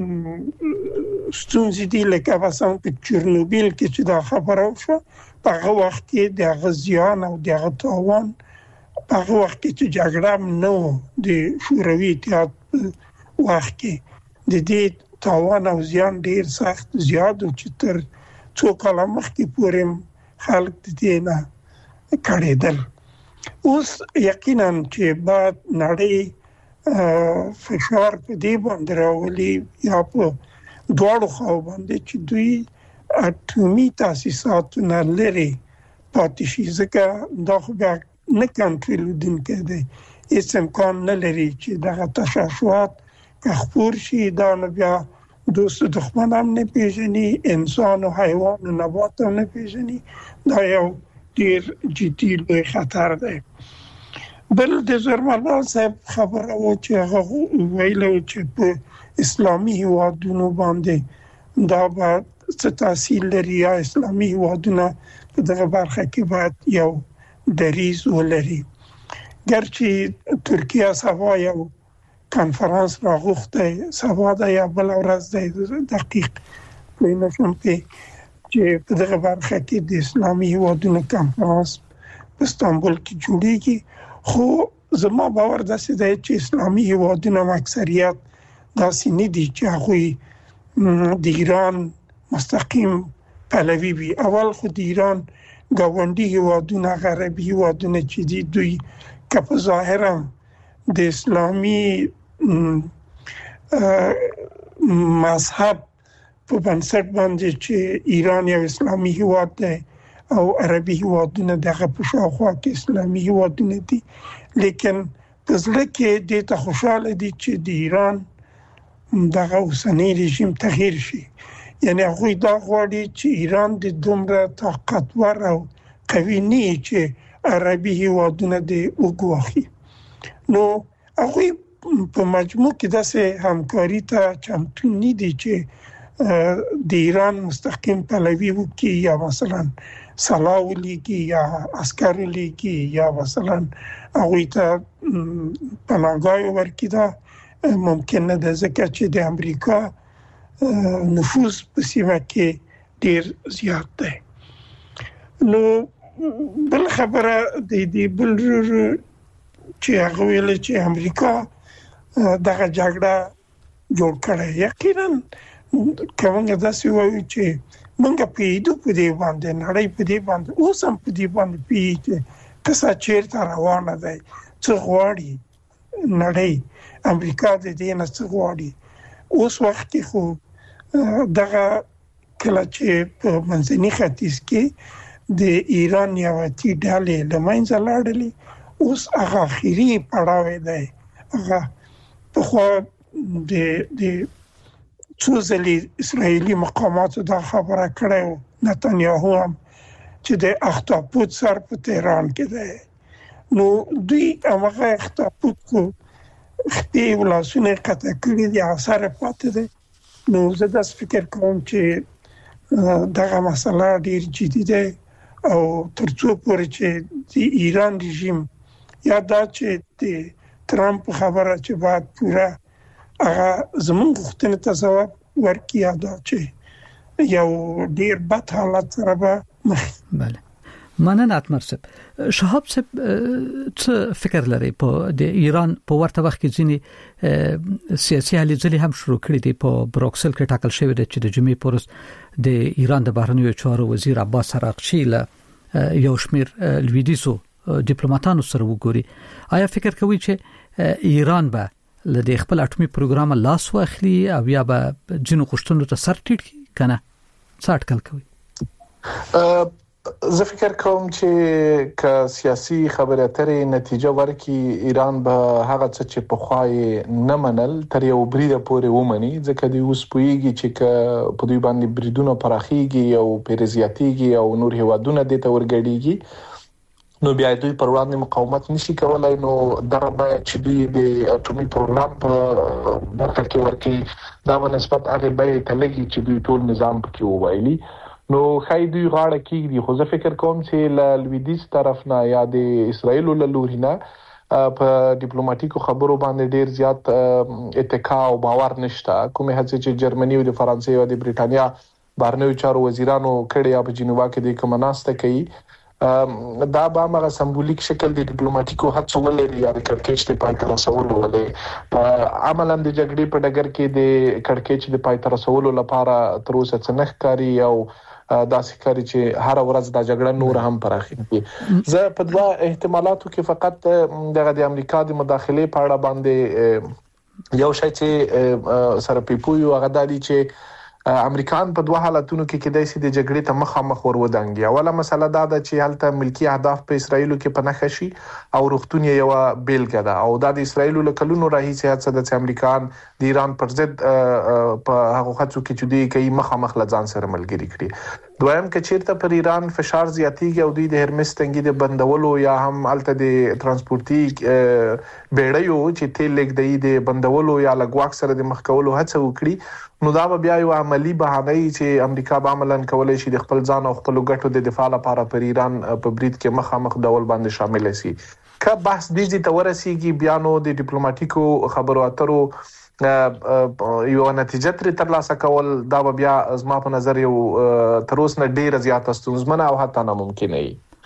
ستونزې دي لکه مثلا په چرنوبیل کې چې دا خبره وشوه په هغه وخت کې د غزيان او د تاوان په هغه وخت کې چې جګړه نو د شوروي اتحاد وخت کې د دې تاوان او زیان ډیر سخت زیات او چې تر څو کاله مخکې پورې خلک د دې نه کړېدل اوس یقینا چې بعد نړۍ فشار په دې باندې راولي یا په دوړو خو باندې چې دوی اټومي تاسیسات نه لري پاتې شي ځکه دا خو بیا نه کنټرول دونکي دي هیڅ امکان نه لري چې دغه تشعشعات که خپور شي دا نه بیا دوست دښمن هم نه پیژني انسان او حیوان او نبات هم نه پیژني دا یو ډیر جدي لوی خطر دی بل د زرمنال صاحب خبره و چې هغه ویلو چې په اسلامي هوادونو باندې دا به څه تاثیر لري یا اسلامي هوادونه په دغه برخه کې باید یو دریز ولري ګرچې ترکیه سبا یو کانفرنس راغوښته سبا د یا بل ورځ د دقیق پوینه شم چې په دغه برخه کې د اسلامي هوادونو کانفرنس په استانبول کې جوړیږي خو زما باور داسې دی چې اسلامي هیوادونو اکثریت داسې نه دي چې هغه د ایران مستقیم پلوي وي اول خو د ایران گاونډي هیوادونو غربي هیوادونو چې دي دوی که په ظاهرا د اسلامي مذهب په بنسټ باندې چې ایران یو اسلامي هیواد دی او عربي هیوادونه دغه په شاوخوا کې اسلامي هیوادونه دي، لیکن په ځل کې د ته خوشاله دي چې د ایران دغه اوسنی رژیم تغییر شي. یعنی هغه دا غواړي چې ایران د دومره طاقتور او قوي نه چې عربي هیوادونه د وګواخي. نو هغه په مجموع کې داسې همکاري ته چمتو نه دي چې د ایران مستقیم پلوي وکړي یا مثلا سلاح ولیږي یا عسکر ولیږي یا مثلا هغه ته پناهګاه ورکړي. دا ممکن نه ده ځکه چې د امریکا نفوذ په سیمه کې ډیر زیات دی. نو بل خبره د دې بل چې هغه ویل چې امریکا دغه جګړه جوړ کړه. یقینا کومه داسې وایي چې موږ په دې په دې باندې نړۍ په دې باندې اوس هم په دې باندې پیږي کسا چیرته روانه ده، څه غواړي نړۍ، امریکا د دې نه څه غواړي. اوس وخت خو دغه کله چې په منځني ختیځ کې د ایران یواتي ډلې لمنځه لاړلې، اوس هغه اخیری پړاو دی. هغه په خو د د څو ځلې اسرایلی مقاماتو دا خبره کړې، نتانیاهو هم چې د اختاپوت سر په تهران کې دی. نو دوی هغه اختاپوت کو خپې ولاسونه قطع کړی دي، اثر پاتې دی. نو زه د فکر کوم چې دغه مسله ډیر جدي ده او ترڅو پورې چې د ایران رژیم یا دا چې د ترامپ خبره چې بعد پورا هغه زمونږ غوښتنې ته ځواب ورکړي، یا دا چې یو ډیر بد حالت سره به مخ. بله، مننه اتمر صاحب. شهاب صاحب څه فکر لري په د ایران په ورته وخت کې ځینې سیاسي هلې ځلې هم شروع کړې دي په بروکسل کې ټاکل شوی دی چې د جمعې پورس د ایران د بهرنیو چارو وزیر عباس عراقچی له یو شمیر لویدیسو ډیپلوماټانو سره وګوري. آیا فکر کوي چې ایران به له خپل اټومي پروګرام لاس واخلي او یا به جنو غشتونو ته سر ټیټ کنه؟ څه اټکل کوي؟ زه فکر کوم چې که سیاسي خبرې اترې نتیجه ورکړي، ایران به هغه څه چې په خوای نه منل تر یو بریده پورې ومني، ځکه دوی اوس پوهیږي چې که په دوی باندې بریدونه پراخیږي او پیرزیاتیږي او نور هیوادونه د تور ګډیږي، نو بیا دوی پر وړاندې مقاومت نشي کولای. نو دا به چې دوی د اټومي پروګرام په برخه کې ورکړي، دا به نسبت هغه به تلګي چې دوی ټول نظام پکې ووایي. نو خای دوی غاړه کېږي. خو زه فکر کوم چې ل لویدیز طرف نه یا د اسرایل له لوري نه په ډیپلوماټیکو خبرو باندې ډیر زیات اتکا او باور نشته. کومه هڅه چې جرمني او د فرانسې او د بریټانیا بهرنیو چارو وزیرانو کړي یا په جنیوا کې د کومناسته کوي، دا به هغه سمبولیک شکل د ډیپلوماټیکو هڅو ولري یا د کړکېچ د پای ته رسولو ولري. عملاً د جګړې په ډګر کې د کړکېچ د پای ته رسولو لپاره تر اوسه څه نه ښکاري او داسې کاری چې هر ورځ د جګړه نور هم پراخیږي. زه په دوا احتمالاتو کې فقط دغه د امریکا د مداخله په اړه باندې یو شی چې سره پیپوي هغه د دې چې امریکایان په دوه حالتونو کې کېدای شي د جګړې ته مخامخ ورودانګي. اوله مسله دا ده چې هلته ملکی اهداف په اسرایلو کې پنهخ شي او روغتون یې یو بیلګه ده، او دا د اسرایلو له کلونو راهیسې هڅه ده چې امریکایان د ایران پر ضد په هغه خاطر کې چې دوی کوي مخامخ لځان سره ملګری کړي. دویم که چیرته پر ایران فشار زیاتیږي او دوی د هرمس تنګي د بندولو یا هم الته د ترانسپورتي بیړیو چې تیل لیکدي د بندولو یا لګواک سره د مخ کولو هڅه وکړي، نو دا بیا یو عملی بهانه چې امریکا به عملاً کولای شي د خپل ځان او خپل ګټو د دفاع لپاره پر ایران په برید کې مخامخ ډول باندې شامل شي. که بحث دې ته ورسیږي، بیا نو د ډیپلوماټیکو خبرو اترو یو نتیجه تر ترلاسه کول دا بیا زما په نظر یو تر اوسه ډیره زیاته ستونزمنه او حتی ناممکنه وي.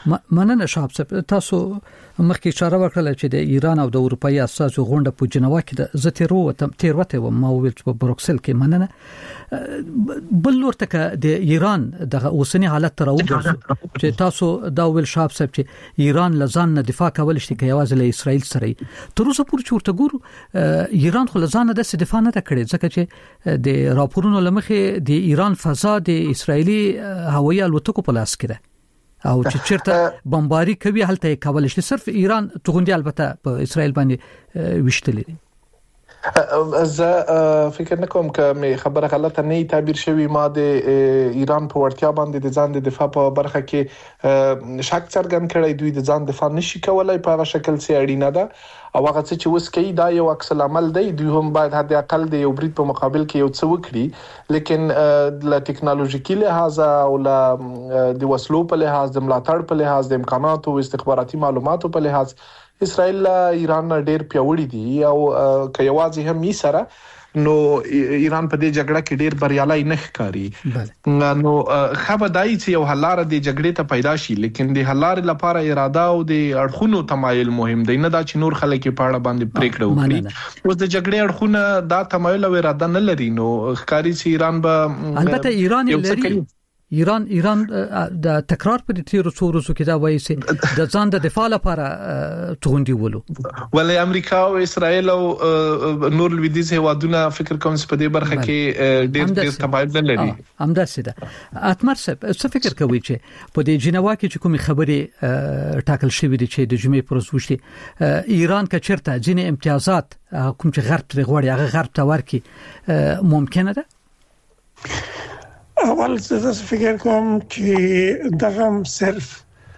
مننه شاب صاحب تاسو مخکې اشاره وکړه چې د ایران او د اروپאי اساسو غونډه په جنوا کې د زتیرو تم تیروته و ما ویل په بروکسل کې مننه بل ورته د ایران د اوسنی حالت تر اوسه چې تاسو دا ویل شاب صاحب چې ایران لزان نه دفاع کول شي کې یوازې له اسرائیل سره تر اوسه پورې چورته ګورو ایران خو لزان نه د دفاع نه کړي ځکه چې د راپورونو لمخې د ایران فضا د اسرایلی هوایي الوتکو په لاس کې ده او چې چیرته بمباری کوي هلته کول شي صرف ایران توغندي البته په اسرائیل باندې وشتلې زه فکر نکوم چې خبره غلطه نه تعبیر شوی ما د ایران په ورتیا باندې د ځان د دفاع په برخه کې شک څرګند کړی دوی د ځان دفاع نشي کولای په هغه شکل سي اړینه ده او هغه څه چې وس کوي دا یو عکس العمل دی دوی هم باید حد اقل د یو برید په مقابل کې یو څه وکړي لیکن له ټکنالوژیکي لحاظ او له د وسلو په لحاظ د ملاتړ په لحاظ د امکاناتو او استخباراتي معلوماتو په لحاظ اسرائیل ایران ډیر پیوړی دي او که یوازې هم یې سره نو ایران په دې جګړه کې ډیر بریالي نه ښکاري نو خبردای چې یو حلاره د جګړې ته پیدا شي لیکن د حلاره لپاره اراده او د اړخونو تمایل مهم دی نه دا چې نور خلک په اړه باندې پریکړه وکړي اوس د جګړې اړخونه دا تمایل او اراده نه لري نو ښکاری چې ایران به البته ایران لري ایران ایران د تکرار په تیرو څو ورځو کې دا وایي چې د ځان د دفاع لپاره توغندي ولو ولې امریکا او اسرائیل او نور لویدیز هیوادونه فکر کوم چې په دې برخه کې ډېر ډېر تمایل نه لري همداسې ده اتمر صاحب څه فکر کوي چې په دې جنوا کې چې کومي خبرې ټاکل شوې دي چې د جمعې پر ورځ وشتي ایران که چیرته ځینې امتیازات کوم چې غرب ترې غواړي هغه غرب ته ورکړي ممکنه ده اول زه فکر کوم چې دغه صرف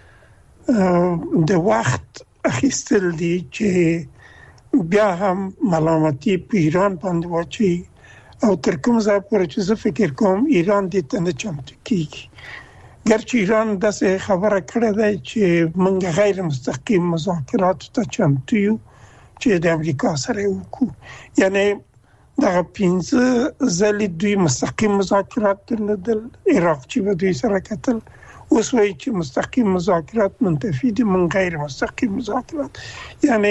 د وخت اخیستل دي چې بیا هم ملامتي په ایران باندې واچي او تر کوم ځای پورې چې زه فکر کوم ایران دې ته نه چمتو کیږي ګرچې ایران داسې خبره کړې ده چې موږ غیر مستقیم مذاکرات ته چمتو یو چې د امریکا سره وکړو یعنی دا پنځه ځلې دوی مستقیم مذاکرات درلودل عراق چې به دوی سره کتل اوس وایي چې مستقیم مذاکرات منتفي دي من غیر مستقیم مذاکرات یعنی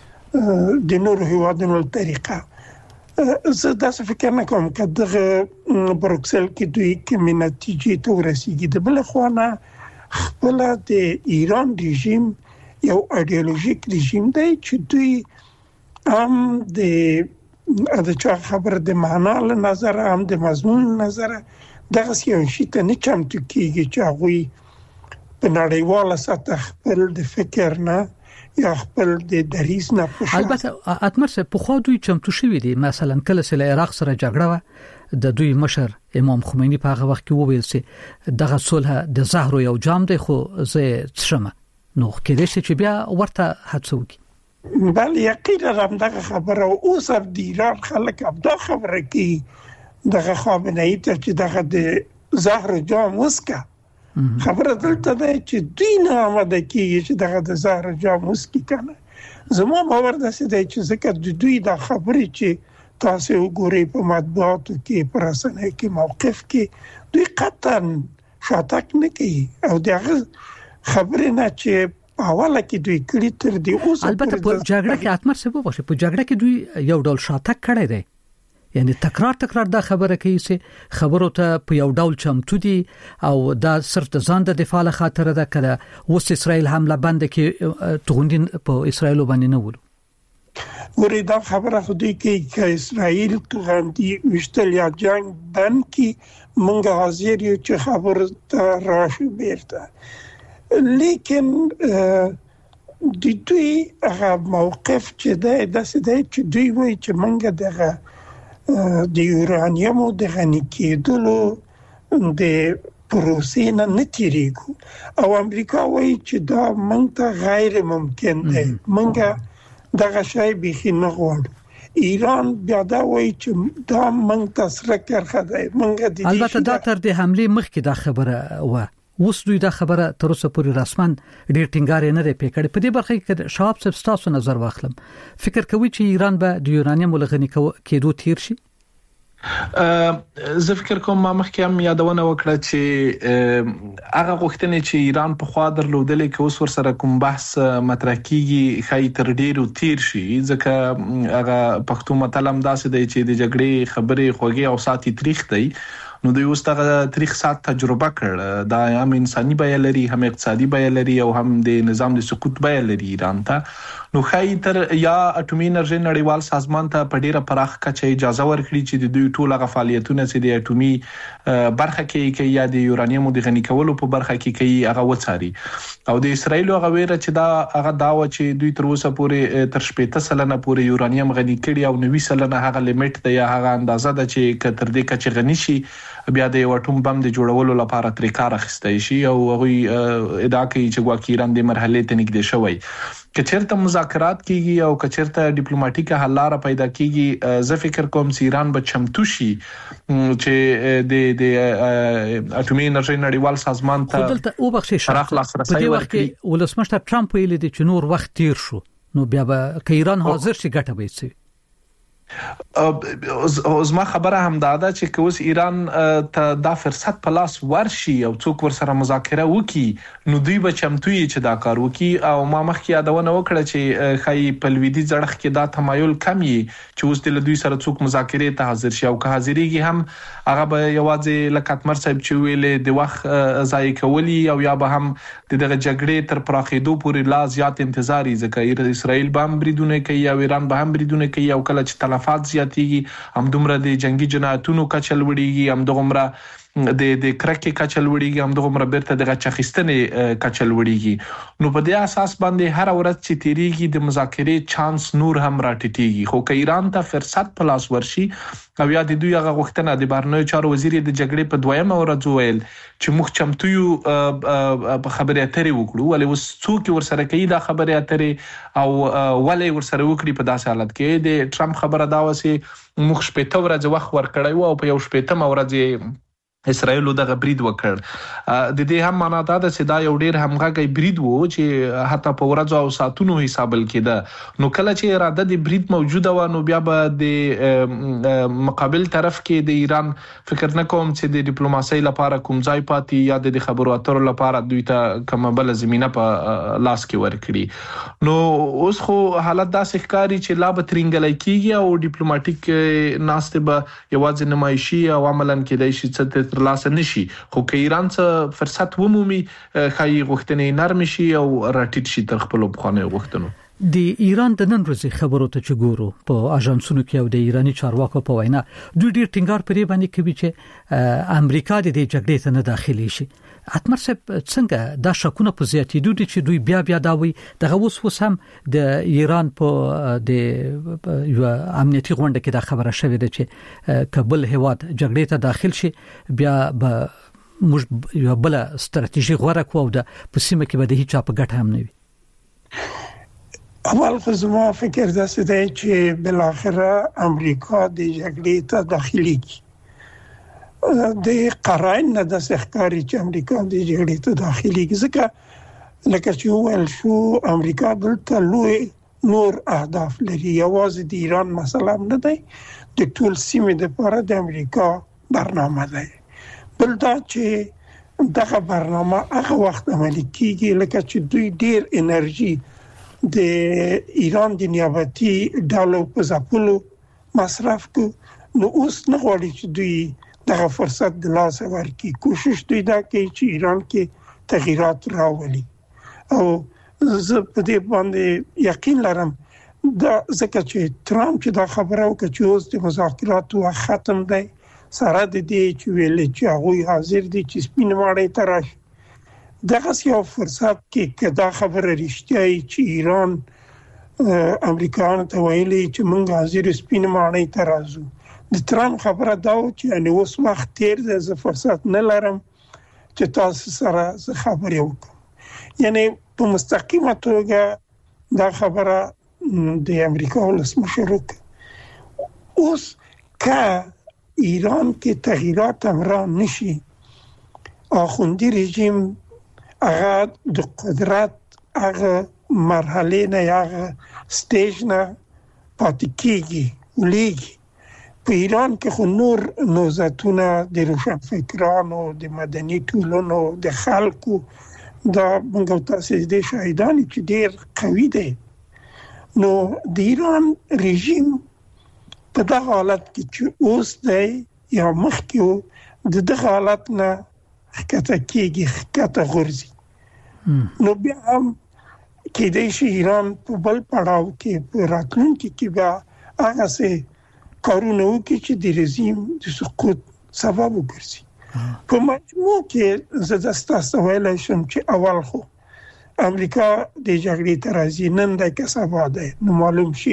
د نور هیوادونو طریقه زه داسې فکر نه کوم چې دغه بروکسل کې دوی کومه نتیجې ته ورسیږي د بل خو نه خپل د ایران رژیم یو ایدئولوژیک رژیم دی چې دوی هم د د چا خبر د معنا له نظر هم د مضمون نظر دغه یو شی ته نه چمتو کیږي چې هغه په نړیواله سطح خپل د فکر نه یا خپل د دریز نه پوښتنه البته اتمر څه په خو دوی چمتو شوی دي مثلا کله چې له عراق سره جګړه و د دوی مشر امام خمینی په هغه وخت کې وویل چې دغه صلح د زهر یو جام دی خو زه څشم نو کله چې بیا ورته هڅه وکړي بله یقینا هم دغه خبره اوس هم د ایران خلک هم دا خبره کوي دغه خامنه‌ای ته چې دغه د زهر جام وسکه خبره دلته ده چې دوی نه آماده کیږي چې دغه د زهر جام وسکي کنه زما باور داسې دی چې ځکه د دوی دا خبرې چې تاسو وګورئ په مطبوعاتو کې په رسنیو کې موقف کې دوی قطعا شاتک نه کوي او دغه خبرې نه چې اوله کې دوی کړي تر دې اوس البته په جګړه کې اتمر څه وبښه په جګړه کې دوی یو ډول شاتک کړی دی یعنی تکرار تکرار دا خبره کوي چې خبرو ته په یو ډول چمتو دي او دا صرف د ځان د دفاع له خاطر ده کړه اوس اسرائیل حمله بند کې توغندین په اسرائیل باندې نه ولو ورې دا خبره خو دوی کوي چې اسرائیل توغندي وشتل یا جنگ بند کې مونږ حاضر یو چې خبر ته راشي بیرته لیکن د دوی هغه موقف چې دا داسې دی چې دوی وایي چې موږ دغه د یورانیم د غني کېدلو د پروسې نه نه تیریږو او امریکا وایي چې دا موږ ته غیر ممکن دی موږ دغه شی بيخي نه غواړو ایران بیا دا وایي چې دا موږ ته سره کرخه دی موږ البته دا تر د حمله مخکې دا خبره و اوس دوی دا خبره تر اوسه پورې رسمن ډیر ټینګار نه لري پکړې په دې برخه کې شاب صاحب تاسو نظر واخلم فکر کوي چې ایران به د یورانیم ولغنی کېدو تیر شي زه فکر کوم ما مخکې هم یادونه وکړه چې هغه غوښتنې چې ایران په خوا درلودلې کې اوس ورسره کوم بحث مطرح کیږي خای تر ډیرو تیر شي ځکه هغه پښتو متل هم داسې دی چې د جګړې خبرې خوږې او ساتي تاریخ دی نو دوی اوس دغه تاریخ سات تجربه کړ دا هم انساني بیه لري هم اقتصادي بیه لري او هم د نظام د سقوط بیه لري ایران ته نو خای تر یا اټومي انرژي نړیوال سازمان ته په ډیره پراخ کچه اجازه ورکړي چې د دوی ټول غ فعالیتونه چې د اټومي برخه کې کې یا د یورانیم د غني کولو په برخه کې کې هغه وڅاري او د اسرایل هغه ویره چې دا هغه داوا چې دوی تر اوسه پورې تر شپږ سلنه پورې یورانیم غني کړي او نوي سلنه هغه لیمټ دی هغه اندازه ده چې کتر دې کچه غني شي بیا د اټوم بم د جوړولو لپاره تر کار اخیستای شي او هغه ادعا کوي چې ګواکې ایران د مرحله ته نږدې شوی کچرته مذاکرات کیږي او کچرته ډیپلوماټیکه حل لاره پیدا کیږي زه فکر کوم چې ایران به چمتو شي چې د د اټومي انرژي نړیوال سازمان ته دلته او بخښي شرح لاسرسي ورکړي ولسمشر ټرمپ ویلي دی چې نور وخت تیر شو نو بیا به ایران حاضر شي ګټه به شي اوس ما خبره هم دا ده چې کوس ایران ته دا فرصت په لاس ورشي او څوک ورسره مذاکره وکړي نو دوی به چمتوي چې دا کار وکړي او ما مخکې یادونه وکړه چې خای په لویدي ځړخ کې دا تمایل کم وي چې اوس د دوی سره څوک مذاکره ته حاضر شي او که حاضرېږي هم هغه به یوازې لکاتمر صاحب چې ویلې د وخت ضایع کولی او یا به هم دغه جګړې تر پراخېدو پورې لا زیات انتظار ځکه اسرائیل به هم بریدونه کوي او ایران به هم بریدونه کوي او کله چې تلفات زیاتېږي هم دومره د جنگي جنایتونو کچه لوړېږي هم دومره د د کرکې کچه لوړېږي هم دومره بیرته د غچخستنې کچه لوړېږي نو په دې اساس باندې هر ورځ چې تیریږي د مذاکرې چانس نور هم راټیټېږي خو که ایران ته فرصت په لاس ورشي او یا د دوی هغه غوښتنه د بهرنیو چارو وزیر د جګړې په دویمه ورځ ویل چې موږ چمتو یو په خبرې اترې وکړو ولې اوس څوک ورسره کوي دا خبرې اترې او ولې ورسره وکړي په داسې حالت کې د ټرمپ خبره دا و چې موږ شپږ ورځې وخت ورکړی و او په یو شپږم ورځ اسرائیل دغه برید وکړ د دې هم معنا دا ده چې دا یو ډیر همغږی برید وو چې حتی په ورځو او ساعتونو حسابل کېده نو کله چې اراده د برید موجوده و نو بیا به د مقابل طرف کې د ایران فکر نه کوم چې د ډیپلوماسۍ لپاره کوم ځای پاتې یا د خبرو اترو لپاره دوی ته کوم بل زمينه په لاس کې ورکړي نو اوس خو حالت داسې ښکاري چې لا به ترنګلای کیږي او ډیپلوماټیک ناسته به یوازې نمایشي او عملاً کېدای شي چې تر لاسه نشي خو که ایران څه فرصت ومومي خای غوښتنې نرم شي او راټیټ شي تر خپل بخانه غوښتنو د ایران د نن ورځې خبرو ته چې ګورو په اژانسونو کې او د ایرانی چارواکو په وینا دوی ډیر ټینګار پرې باندې کوي چې امریکا د دې جګړې ته نه داخلي شي اتمر صاحب څنګه دا شکونه په زیاتېدو دي چې دوی بیا بیا دا وي دغه اوس اوس هم د ایران په د یو امنیتي غونډه کې دا خبره شوې ده چې کابل هواد جګړې ته داخل شي بیا به موږ یو بل ستراتیژي غوړه کوو د پسیمه کې به د هیڅ په ګټه هم نه وي اول خو زما فکر داسې دی چې بالاخره امریکا د جګړې ته داخلي کی د قرائن نه د ښکاری چې امریکا د جګړې ته داخلي کی ځکه لکه چې ویل شو امریکا دلته لوی نور اهداف لري یوازې د ایران مسله نه دی د ټول سیمې لپاره د امریکا برنامه ده بل دا چې دغه برنامه هغه وخت عملي کیږي لکه چې دوی ډیر انرژي د ایران د نیابتي ډالو په ځپلو مصرف کو نو اوس نه غواړي چې دوی دغه فرصت د لاس ورکړي کوشش دوی دا کوي چې ایران کې تغیرات راولي او زه په دې باندې یقین لرم دا ځکه چې ترامپ چې دا خبره وکړه چې اوس د مذاکراتو ختم دی سره د دې چې ویل چې هغه حاضر دي چې سپین ماړی ترش دغه یو فرصت کې دا خبره رښتیا چې ایران امریکایانو ته ویلي چې موږ حاضر سپین ماړی ترازو د ترامپ خبره دا و چې ان اوس وخت تیر د فرصت نه لرم چې تاسو سره خبرې وکړم یعنی په مستقیمه توګه دا خبره د امریکا ولسمشر اوس که ایران کې تغییرات امرا نشي اخوندی رژیم هغه د قدرت هغه مرحله نه هغه سټیج نه پاتې کیږي ولېږي په ایران کې خو نور نوزتونه د روشنفکرانو د مدني ټولنو د خلکو د موږ تاسو د شاهدان چې ډېر قوي دي نو د ایران رژیم په دغه حالت کې چې اوس دی یا مخکې د دغه حالت نه ښکته کېږي ښکته غورځي نو بیا هم کېدای شي ایران په بل پړاو کې په راتلونکي کې بیا هغه څه کارونه وکړي چې د رژیم د سقوط سبب وګرځي په مجموع کې زه د تاسو ویلای شم چې اول خو امریکا د جګړې تر ازي نن د کسبه ده نو معلوم شي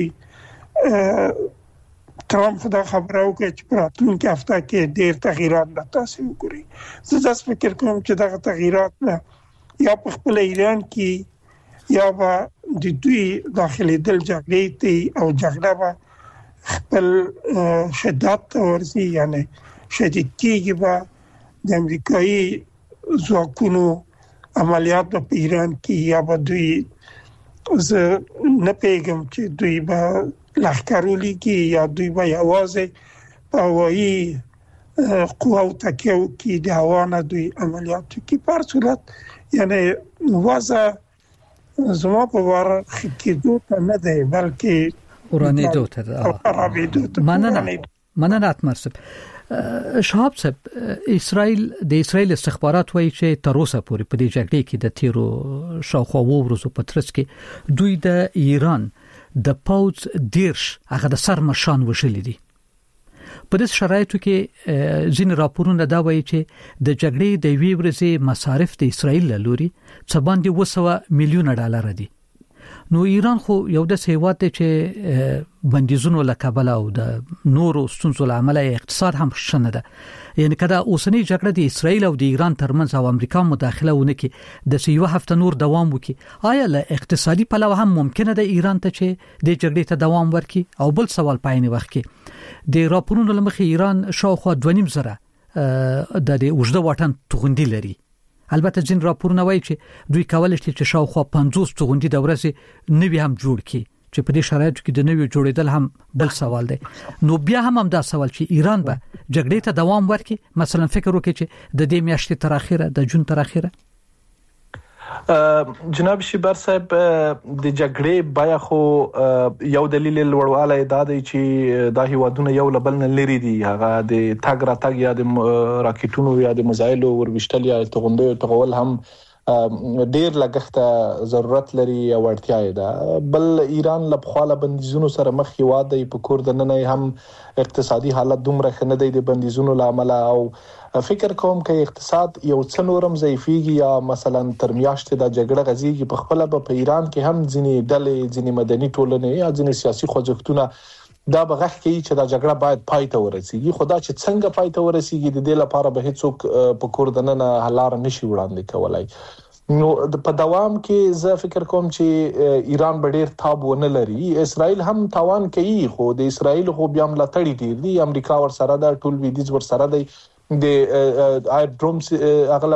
ترامپ دا خبره وکړي چې په راتلونکي هفته کې ډېر تغیرات به تاسو وګورئ زه تاسو فکر کوم چې دا تغیرات نه یا په خپل ایران کې یا به د دوی داخلي دل جګړې ته او جګړه به خپل شدت ورزي یعنی شدید کېږي به د امریکایي ځواکونو عملیات په ایران کې یا به دوی زه نه پیغام چې دوی به لښکرولي کې یا دوی به یوازې په هوایي قواو تکیه وکړي د هوا نه دوی عملیات وکړي په هر صورت یعنی وضع زما په وار خکېدو ته نه دی بلکې ورانېدو ته مننه مننه اتمرسب شهاب صاحب اسرائیل د اسرائیل استخبارات وایي چې تر اوسه پورې په دې جګړې کې د تیرو شاوخوا ورځو په ترڅ کې دوی د ایران د پوز دیرش هغه د سرمشان وشلې دي په دې شرایطو کې ځین راپورونه دا وایي چې د جګړې د وی ورځې مصارف د اسرائیل لوري څه باندې وسوه میلیون ډالر دي نو ایران خو یو د سیوات چې بندیزونو لکبل او د نورو ستونزو لامل اقتصاد هم شنه ده یعنی کدا اوسنی جګړه د اسرائیل او د ایران ترمنځ او امریکا مداخله ونه کې د سیو هفته نور دوام وکي آیا له اقتصادي پلوه هم ممکنه ده ایران ته چې د جګړې ته دوام ورکړي او بل سوال پایني وخت کې د راپورونو لمخې ایران شاوخوا دوه نیم زره د وجده واټن توغندي لري البته ځین راپورونه وایي چې دوی کولای شي چې شاوخوا پنځوس توغندي د ورځې نوي هم جوړ کړي چې په دې شرایطو کې د نوي جوړېدل هم بل سوال دی نو بیا هم هم دا سوال چې ایران به جګړې ته دوام ورکړي مثلا فکر وکړي چې د دې میاشتې تر اخره د جون تر اخره جناب شیبر صاحب د جګړې بیا خو یو دلیل لوړواله دا دی چې د هیوادونو یو لبل نه لري دي هغه د تاګ را تاګ یا د راکټونو یا د مزایلو وروشتل یا توغندو تغول هم ډیر لګښت ضرورت لري او اړتیا ده بل ایران له خپل بندیزونو سره مخ هیواد دی په کور د نه هم اقتصادي حالت دومره خنه دی د بندیزونو لامل او فکر کوم چې اقتصاد یو څنورم ضعیفيږي یا مثلا تر میاشتې د جګړه غزيږي په خپل په ایران کې هم ځینې ډلې ځینې مدني ټولنې یا ځینې سیاسي خوځښتونه دا بغښ کوي چې دا جګړه باید پای ته ورسیږي خدا چې څنګه پای ته ورسیږي د دې لپاره به هیڅوک په کور د نه حلار نشي وړاندې کولای نو په دوام کې زه فکر کوم چې ایران به ډیر تاب ونه لري اسرائیل هم تاوان کوي خو د اسرائیل خو بیا ملاتړي ډیر دي امریکا ور سره دا ټول ویډیوز ور سره دی د ایر ډرومز هغه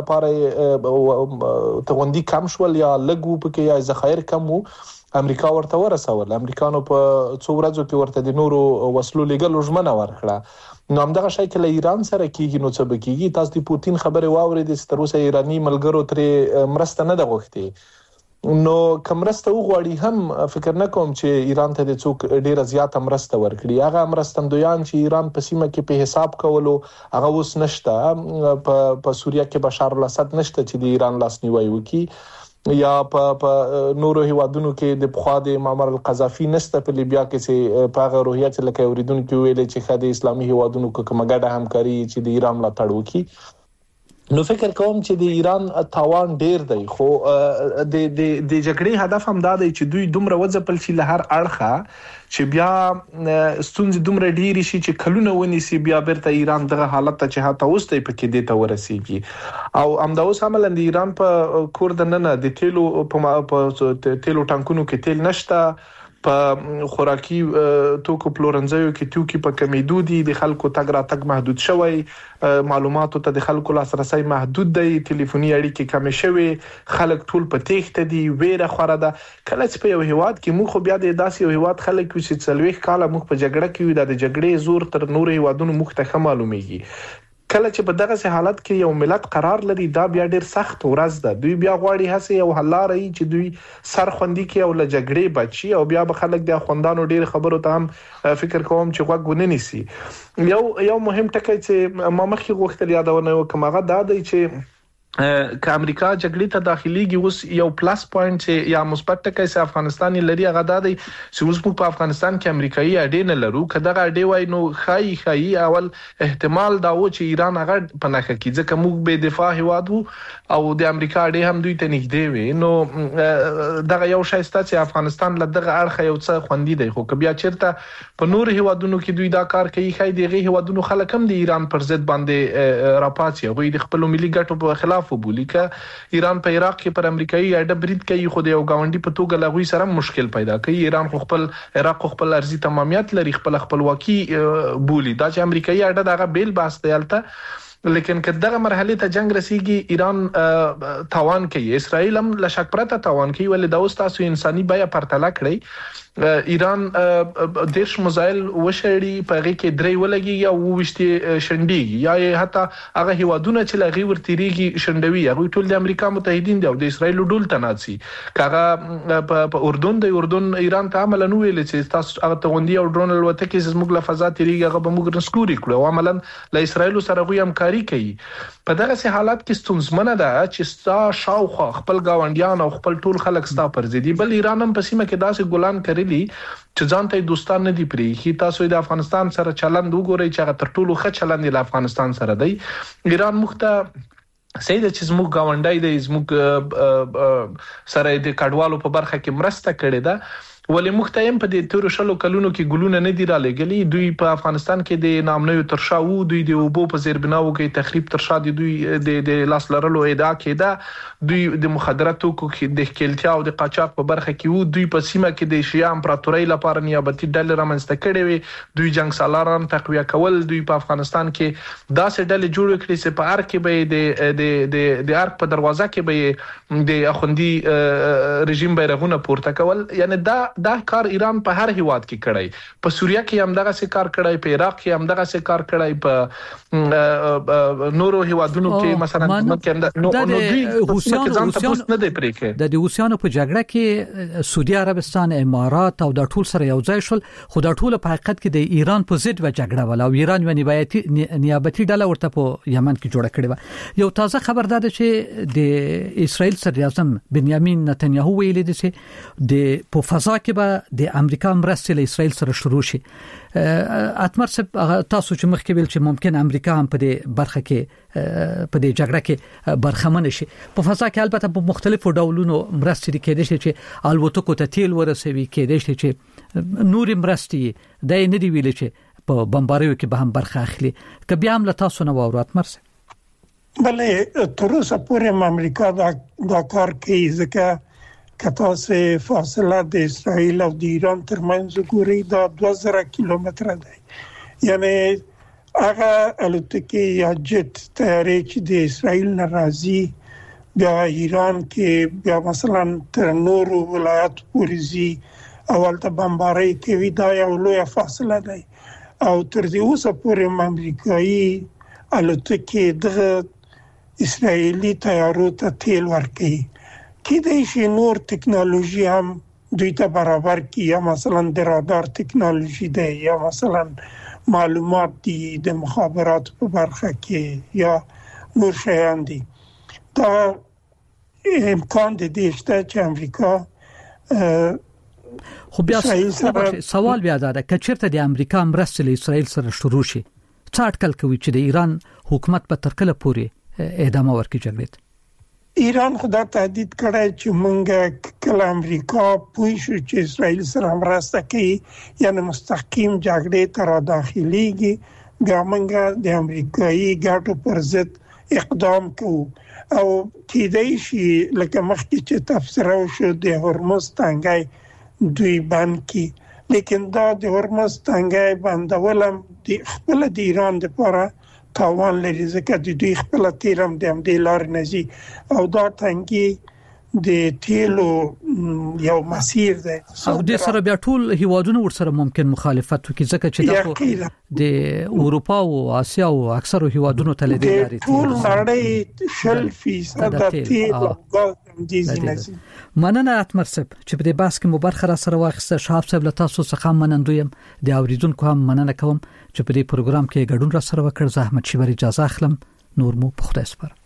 لپاره توغندي کم شول یا لګو پکې یا ذخایر کم وو امریکا ورته ورسول امریکانو په څو ورځو کې ورته د نورو وسلو لګلو ژمنه ورکړه نو همدغه شای کې له ایران سره کېږي نو څه بکیږي تاسو د پوتین خبره واورید چې تر اوسه ایرانی ملګرو ترې مرسته نه ده غوښتي نو کمرسته وغواړي هم فکر نه کوم چې ایران ته د څوک ډیره زیاته مرسته ورکړي هغه مرستندویان چې ایران په سیمه کې په حساب کولو هغه اوس نشته په په سوریه کې بشار الاسد نشته چې د ایران لاسنیوي وکړي یا په په نورو هیوادونو کې د بخوا د معمر القذافي نسته په لیبیا کې چې په هغه روحیات لکه اوریدونکو ویل چې خدای اسلامي هیوادونو کې کومګډه همکاري چې د ایران لا تړ وکړي نو فکر کوم چې د ایران تاوان ډیر دی خو د د د جګړې هدف هم دا دی چې دوی دومره وځپل شي له هر اړخه چې بیا ستونزې دومره ډیری شي چې کلونه ونیسي بیا بیرته ایران دغه حالت ته چې هاته اوس دی پکې دی ته ورسیږي او هم دا اوس عملاً د ایران په کور د نن د تیلو په تیلو ټانکونو کې تیل نشته په خوراکي توکو پلورنځیو کې توکي په کمیدو دي، د خلکو تګ راتګ محدود شوی، معلوماتو ته د خلکو لاسرسي محدود دی، ټلیفوني اړیکې کم شوي، خلک ټول په تېښته دي، ویره خوره ده. کله چې په یو هیواد کې موږ خو بیا د داسې یو هیواد خلک یو چې څلوېښت کاله موږ په جګړه کې یو د جګړې زور تر نورو هیوادونو موږ ته ښه معلومیږي. کله چې په دغه حالت کې یو ملت قرار لري، دا بیا ډیر سخت ورځ ده. دوی بیا غواړي هڅه یو حل لاري چې دوی سر خوندي کې او له جګړې بچي، او بیا به خلک د خوندانو ډیر خبرو ته هم فکر کوم چې غوږ ونه نیسي. یو یو مهم ټکی چې ما مخکې غوښتل یادونه وکم هغه دا دی چې که امریکا جګړې ته داخليږي، اوس یو پلس پوینټ یا مثبت ټکی چې افغانستان لري هغه دا دی چې اوس موږ په افغانستان کې امریکایي اډې نه لرو. که دغه اډې وای نو خای خای اول احتمال دا و چې ایران هغه په نخښه کې، ځکه موږ به دفاع هیواد وو او د امریکا اډې هم دوی ته نږدې وي. نو دغه یو شای ست چې افغانستان له دغه اړخ یو څه خوندي دی. خو که بیا چیرته په نور هیوادونو کې دوی دا کار کوي، خای دغه هیوادونو خلک هم د ایران پر ضد باندې راپاتې، هغه د خپل ملي ګټو په خلاف وبولي. که ایران په عراق کې پر امریکایي اډه برید کوي، خو د یو گاونډي په توګه لغوي سره مشکل پیدا کوي. ایران خو خپل عراق خپل ارزي تمامیت لري، خپل خپلواکي بولي. دا چې امریکایي اډه دغه بیل بحث دی البته، لیکن که دغه مرحله ته جنگ رسیږي ایران تاوان کوي، اسرائیل هم له شک پرته تاوان کوي. ولې دا اوس تاسو انساني بیا پرتله کړئ. ایران دیش مزایل وشړي، په هغه کې درې ولګي یا وشتي شندېږي، یا حتی هغه هیوادونه چې لغوي ورتيريږي شندوي، هغه ټول د امریکا متحدین دي او د اسرائیل ډول تناسي. کاغه په اردن د اردن ایران ته عمل نه ویل چې تاسو هغه توغندي او ډرون الوتکې چې زموږ له فضا تیریږي هغه به موږ نسکوري کړو، او عملاً له اسرائیل سره غوي همکاري کوي. په دغه سي حالات کې ستونزمنه ده چې ستا شاوخوا خپل گاونډیان او خپل ټول خلک ستا پر ضد، بل ایران هم په سیمه کې داسې ګلان کړی چې ځان ته دوستان نه دی پرې. تاسو د افغانستان سره چلند وګورئ چې هغه تر ټولو ښه چلند د افغانستان سره دی. ایران مخته سید چې زموږ گاونډای دی، زموږ سره د کډوالو په برخه کې مرسته کړې ده. ولې مختیم په دې تیر شلو کلونو کې ګلونه نه دی را لګلي. دوی په افغانستان کې د نامنوي ترشا وو، دوی د اوبو په زیربناو کې تخریب ترشا دي، دوی د د لاس لرلو ادعا کېده، دوی د مخدراتو کې د ښکېلتیا او د قاچاق په برخه کې وو، دوی په سیمه کې د شیعه امپراتورۍ لپاره نیابتي ډلې رامنځته کړې وي، دوی جنگ سالاران تقویه کول، دوی په افغانستان کې داسې ډلې جوړ کړې چې په ارګ کې به د د د د ارګ په دروازه کې به د اخوندي رژیم بیرغونه پورته کول. یعنی دا دا کار ایران په هر هیواد کې کړی، په سوریه کې هم دغه څه کار کړی، په عراق کې هم دغه څه کار کړی، په نورو هیوادونو کې مثلا کې نو دوی روسیان روسیان نه دی پرې کې د روسیانو په جګړه کې سعودي عربستان، امارات او د ټول سره یو ځای شول، خو د ټول په حقیقت کې د ایران په ضد و جګړه ولا او ایران یو نیابتي نیابتي ډله ورته په یمن کې جوړه کړې و. یو تازه خبر ده چې د اسرائیل صدر اعظم بنیامین نتنیاهو ویلي دی چې د په فضا کې به د امریکا مرستې له اسرائیل سره شروع شي. اتمر تاسو چې مخکې ویل چې ممکن امریکا هم په دې برخه کې په دې جګړه کې برخمن شي. په فضا کې البته په مختلفو ډولونو مرستې کېدې شي چې الوتکو ته تیل ورسوي، کېدې شي چې نور مرستې د نه دی ویل چې په بمباریو کې به هم برخه اخلي. که بیا هم له تاسو نه وورو اتمر بلې تر اوسه پورې امریکا دا دا کار کوي، ځکه کته سه فاصله د اسرائیل او د ایران ترمنځ ګوري دا دوه زره کیلومتره دی. یعنی هغه الوتکې یا جت طیارې چې د اسرائیل نه راځي بیا ایران کې بیا مثلا تر نورو ولایت پورې ځي او البته بمباري کوي، دا یو لوی فاصله دی. او تر دې اوسه پورې امریکایي الوتکې د اسرائیلي طیارو ته تیل ورکوي. کېدای شي نور ټکنالوژي هم دوی ته برابر کی، یا مثلا د رادار ټکنالوژي دی، یا مثلا معلومات دي د مخابرات په برخه کې، یا نور شیان دي. دا امکان دی چې چې امریکا خو بیا سوال بیا دا ده چې چیرته د امریکا مرستې له اسرائیل سره شروع شي، څه اټکل کوي چې د ایران حکومت په تر کله پورې ادامه ورکړي جګړې؟ ایران خدا تهدید کړی چې مونږ کله امریکا پوه شو چې اسرائیل سره مرسته کوي، یعنی مستقیم جګړې ته را داخليږي، بیا مونږ د امریکایي ګټو پر ضد اقدام کوو. او کېدای شي لکه مخکې چې تفسیر وشو د هرمز تنګی دوی باندې کی لیکن دا د هرمز تنګي باندولم د خپل د ایران د لپاره تاوان لري ځکه د دوی خپل تیرم د هم د لار نزي او دا تنګي د تیلو یو مسیر دی او د سره بیا ټول هیوادونو ورسره ممکن مخالفت وکړي ځکه چې د اروپا او اسیا او اکثر هیوادونو ته لدی لري ټول نړۍ شل فیصد د تیل او غاز دیزینسي مننه اتمر صاحب چې په دې بحث کې مبارخه را سره واخیسته. شهاب صاحب له تاسو څخه منندویم د اوریدونکو هم مننه کوم چې په دې پروګرام کې ګډون را سره وکړ. زحمت شي بر اجازه اخلم. نور مو په خدای سپارم.